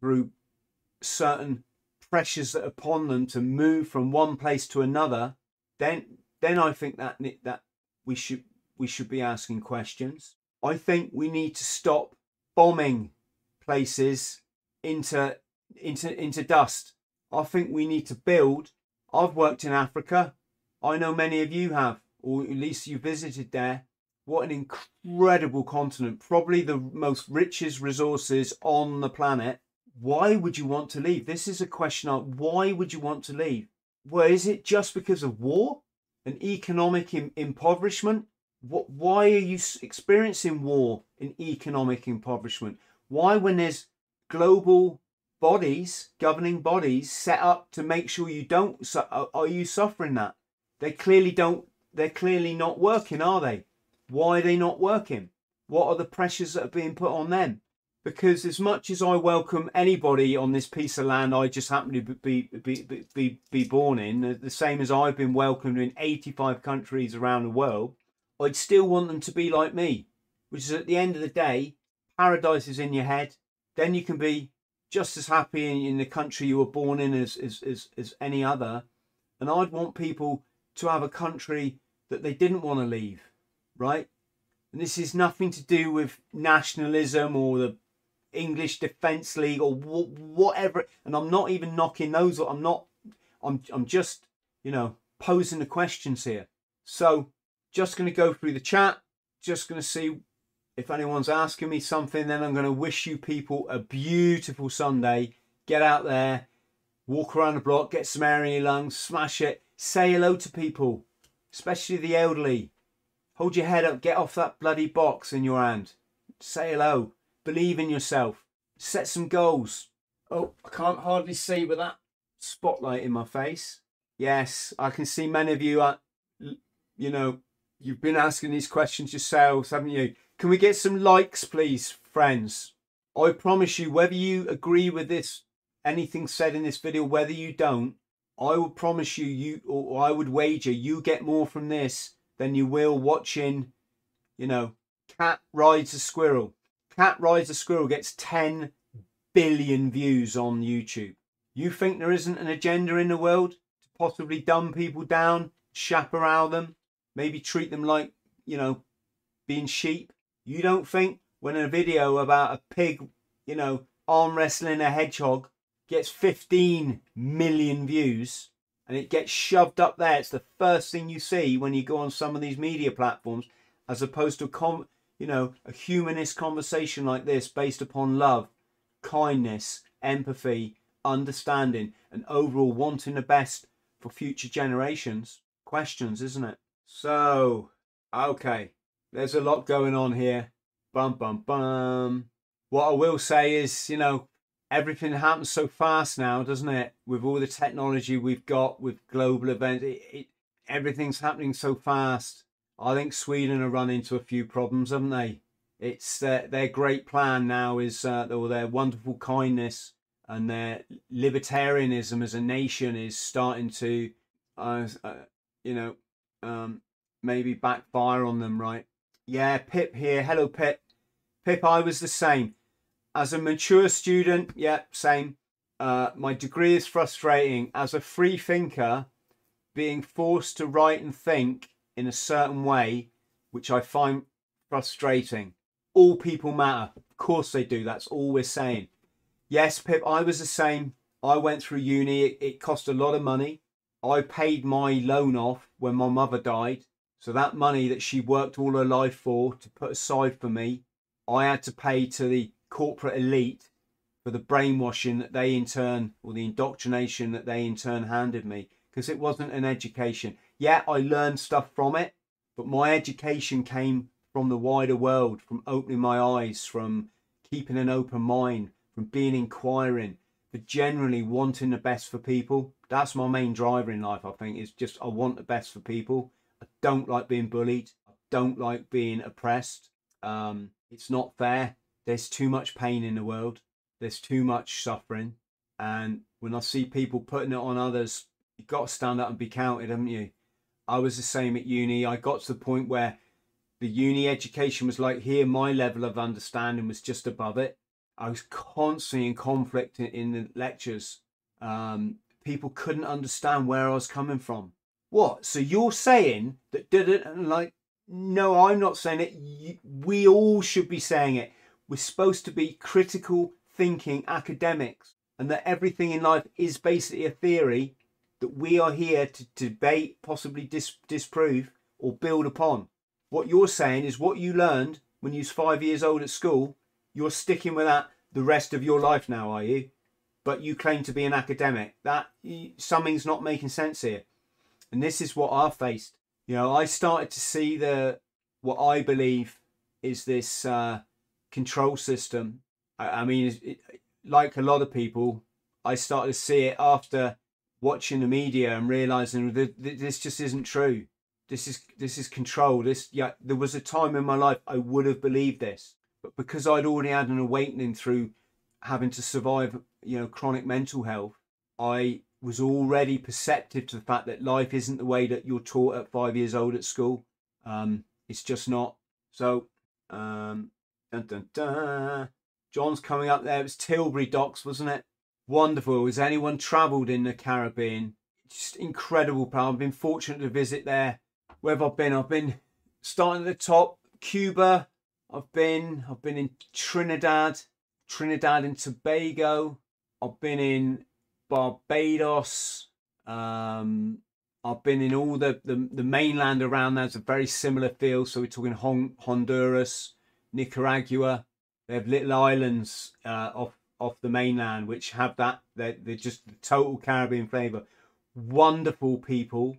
certain pressures that are upon them to move from one place to another, then I think that we should be asking questions. I think we need to stop bombing places into dust. I think we need to build. I've worked in Africa. I know many of you have, or at least you visited there. What an incredible continent. Probably the most richest resources on the planet. Why would you want to leave? This is a question. Why would you want to leave? Well, is it just because of war and economic impoverishment? Why are you experiencing war and economic impoverishment? Why, when there's global bodies, governing bodies set up to make sure you don't, are you suffering that? They clearly don't. They're clearly not working, are they? Why are they not working? What are the pressures that are being put on them? Because as much as I welcome anybody on this piece of land I just happen to be born in, the same as I've been welcomed in 85 countries around the world, I'd still want them to be like me, which is, at the end of the day, paradise is in your head. Then you can be just as happy in the country you were born in as any other. And I'd want people to have a country that they didn't want to leave, right? And this is nothing to do with nationalism or the English Defence League or whatever. And I'm not even knocking those. I'm just, you know, posing the questions here. So just going to go through the chat. Just going to see if anyone's asking me something. Then I'm going to wish you people a beautiful Sunday. Get out there, walk around the block, get some air in your lungs, smash it. Say hello to people, especially the elderly. Hold your head up, get off that bloody box in your hand. Say hello. Believe in yourself. Set some goals. Oh, I can't hardly see with that spotlight in my face. Yes, I can see many of you are, you know, you've been asking these questions yourselves, haven't you? Can we get some likes, please, friends? I promise you, whether you agree with this, anything said in this video, whether you don't, I would promise you, or I would wager you get more from this than you will watching, you know, Cat Rides a Squirrel. Cat Rides a Squirrel gets 10 billion views on YouTube. You think there isn't an agenda in the world to possibly dumb people down, chaparral them, maybe treat them like, you know, being sheep? You don't think when a video about a pig, you know, arm wrestling a hedgehog gets 15 million views and it gets shoved up there, it's the first thing you see when you go on some of these media platforms, as opposed to a humanist conversation like this based upon love, kindness, empathy, understanding, and overall wanting the best for future generations. Questions, isn't it? So, okay, there's a lot going on here. Bum, bum, bum. What I will say is, you know, everything happens so fast now, doesn't it? With all the technology we've got, with global events, everything's happening so fast. I think Sweden have run into a few problems, haven't they? It's their great plan now is their wonderful kindness and their libertarianism as a nation is starting to, maybe backfire on them, right? Yeah, Pip here. Hello, Pip. Pip, I was the same. As a mature student, yeah, same. My degree is frustrating. As a free thinker, being forced to write and think in a certain way, which I find frustrating. All people matter. Of course they do. That's all we're saying. Yes, Pip, I was the same. I went through uni. It cost a lot of money. I paid my loan off when my mother died. So that money that she worked all her life for to put aside for me, I had to pay to the corporate elite for the brainwashing that they in turn, or the indoctrination that they in turn handed me, because it wasn't an education. Yeah, I learned stuff from it, but my education came from the wider world, from opening my eyes, from keeping an open mind, from being inquiring, for generally wanting the best for people. That's my main driver in life, I think, is just I want the best for people. I don't like being bullied. I don't like being oppressed. It's not fair. There's too much pain in the world. There's too much suffering. And when I see people putting it on others, you've got to stand up and be counted, haven't you? I was the same at uni. I got to the point where the uni education was like here, my level of understanding was just above it. I was constantly in conflict in the lectures. People couldn't understand where I was coming from. What? So you're saying that didn't like? No, I'm not saying it. We all should be saying it. We're supposed to be critical thinking academics, and that everything in life is basically a theory that we are here to debate, possibly disprove, or build upon. What you're saying is what you learned when you was 5 years old at school. You're sticking with that the rest of your life now, are you? But you claim to be an academic. That something's not making sense here. And this is what I faced. You know, I started to see what I believe is this control system. I mean, like a lot of people, I started to see it after watching the media and realizing that this just isn't true. This is control. There was a time in my life I would have believed this, but because I'd already had an awakening through having to survive, you know, chronic mental health, I was already perceptive to the fact that life isn't the way that you're taught at 5 years old at school. It's just not. So, dun, dun, dun. John's coming up there. It was Tilbury Docks, wasn't it? Wonderful. Has anyone travelled in the Caribbean? Just incredible, pal. I've been fortunate to visit there. Where have I been? I've been starting at the top. Cuba. I've been in Trinidad and Tobago. I've been in Barbados. I've been in all the mainland around. There's a very similar feel. So we're talking Honduras, Nicaragua. They have little islands off the mainland which have that. They're just the total Caribbean flavour. Wonderful people,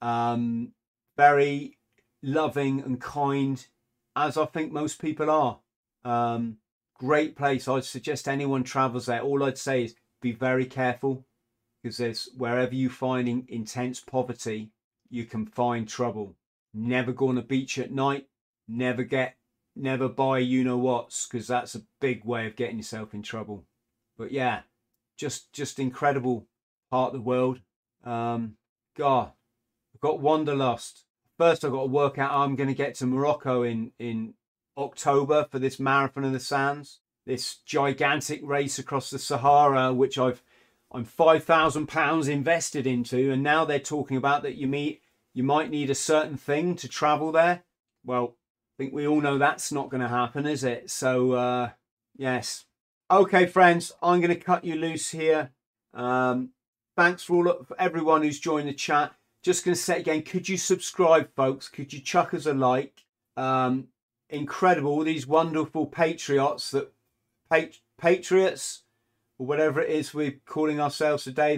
very loving and kind, as I think most people are. Great place. I'd suggest anyone travels there. All I'd say is be very careful, because there's wherever you find intense poverty, you can find trouble. Never go on a beach at night. Never buy you know what's, because that's a big way of getting yourself in trouble. But yeah, just incredible part of the world. God, I've got wanderlust. First, I've got to work out how I'm going to get to Morocco in October for this Marathon of the Sands, this gigantic race across the Sahara, which I'm £5,000 invested into, and now they're talking about that you might need a certain thing to travel there. Well, I think we all know that's not going to happen, is it? So yes. Okay, friends, I'm going to cut you loose here. Thanks for everyone who's joined the chat. Just going to say again, could you subscribe, folks? Could you chuck us a like? Incredible, all these wonderful patriots, patriots, or whatever it is we're calling ourselves today.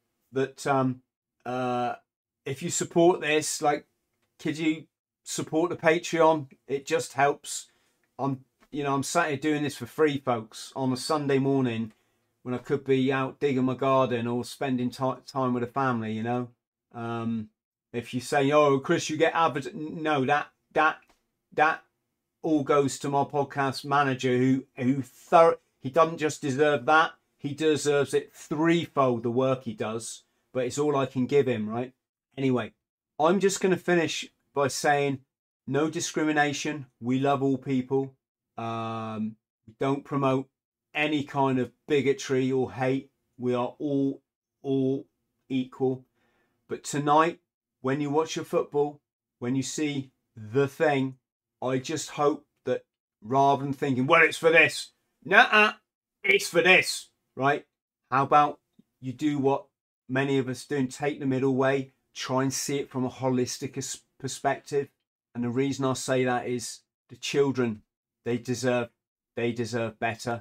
That if you support this, like, could you support the Patreon? It just helps. I'm sat here doing this for free, folks, on a Sunday morning when I could be out digging my garden or spending time with a family, you know. If you say, oh, Chris, you get average, no, that all goes to my podcast manager who he doesn't just deserve that, he deserves it threefold, the work he does, but it's all I can give him, right? Anyway, I'm just going to finish by saying no discrimination. We love all people. We don't promote any kind of bigotry or hate. We are all equal. But tonight, when you watch your football, when you see the thing, I just hope that rather than thinking, well, it's for this, nah, it's for this, right? How about you do what many of us do and take the middle way, try and see it from a holistic perspective. And the reason I say that is the children, they deserve better.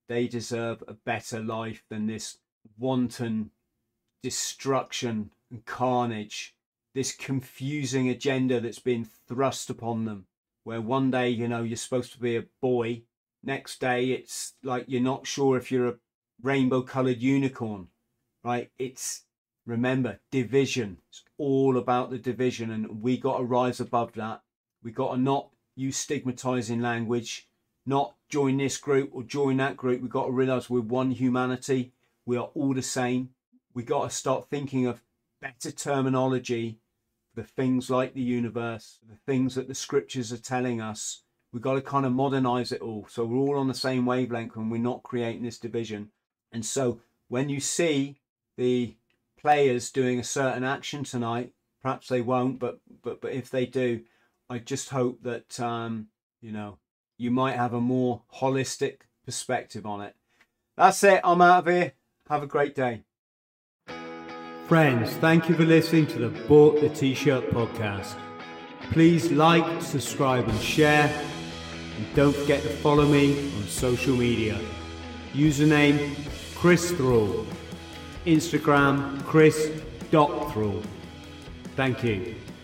they deserve a better life than this wanton destruction and carnage, this confusing agenda that's been thrust upon them, where one day, you're supposed to be a boy, next day it's like you're not sure if you're a rainbow coloured unicorn, right? Remember, division. It's all about the division, and we got to rise above that. We got to not use stigmatizing language, not join this group or join that group. We got to realize we're one humanity. We are all the same. We got to start thinking of better terminology for the things like the universe, the things that the scriptures are telling us. We got to kind of modernize it all, so we're all on the same wavelength and we're not creating this division. And so when you see the players doing a certain action tonight, perhaps they won't, but if they do, I just hope that you might have a more holistic perspective on it. That's it. I'm out of here. Have a great day. Friends, thank you for listening to the Bought the T-Shirt podcast. Please like, subscribe and share. And don't forget to follow me on social media. Username Chris Thrall. Instagram Chris.Thrall. Thank you.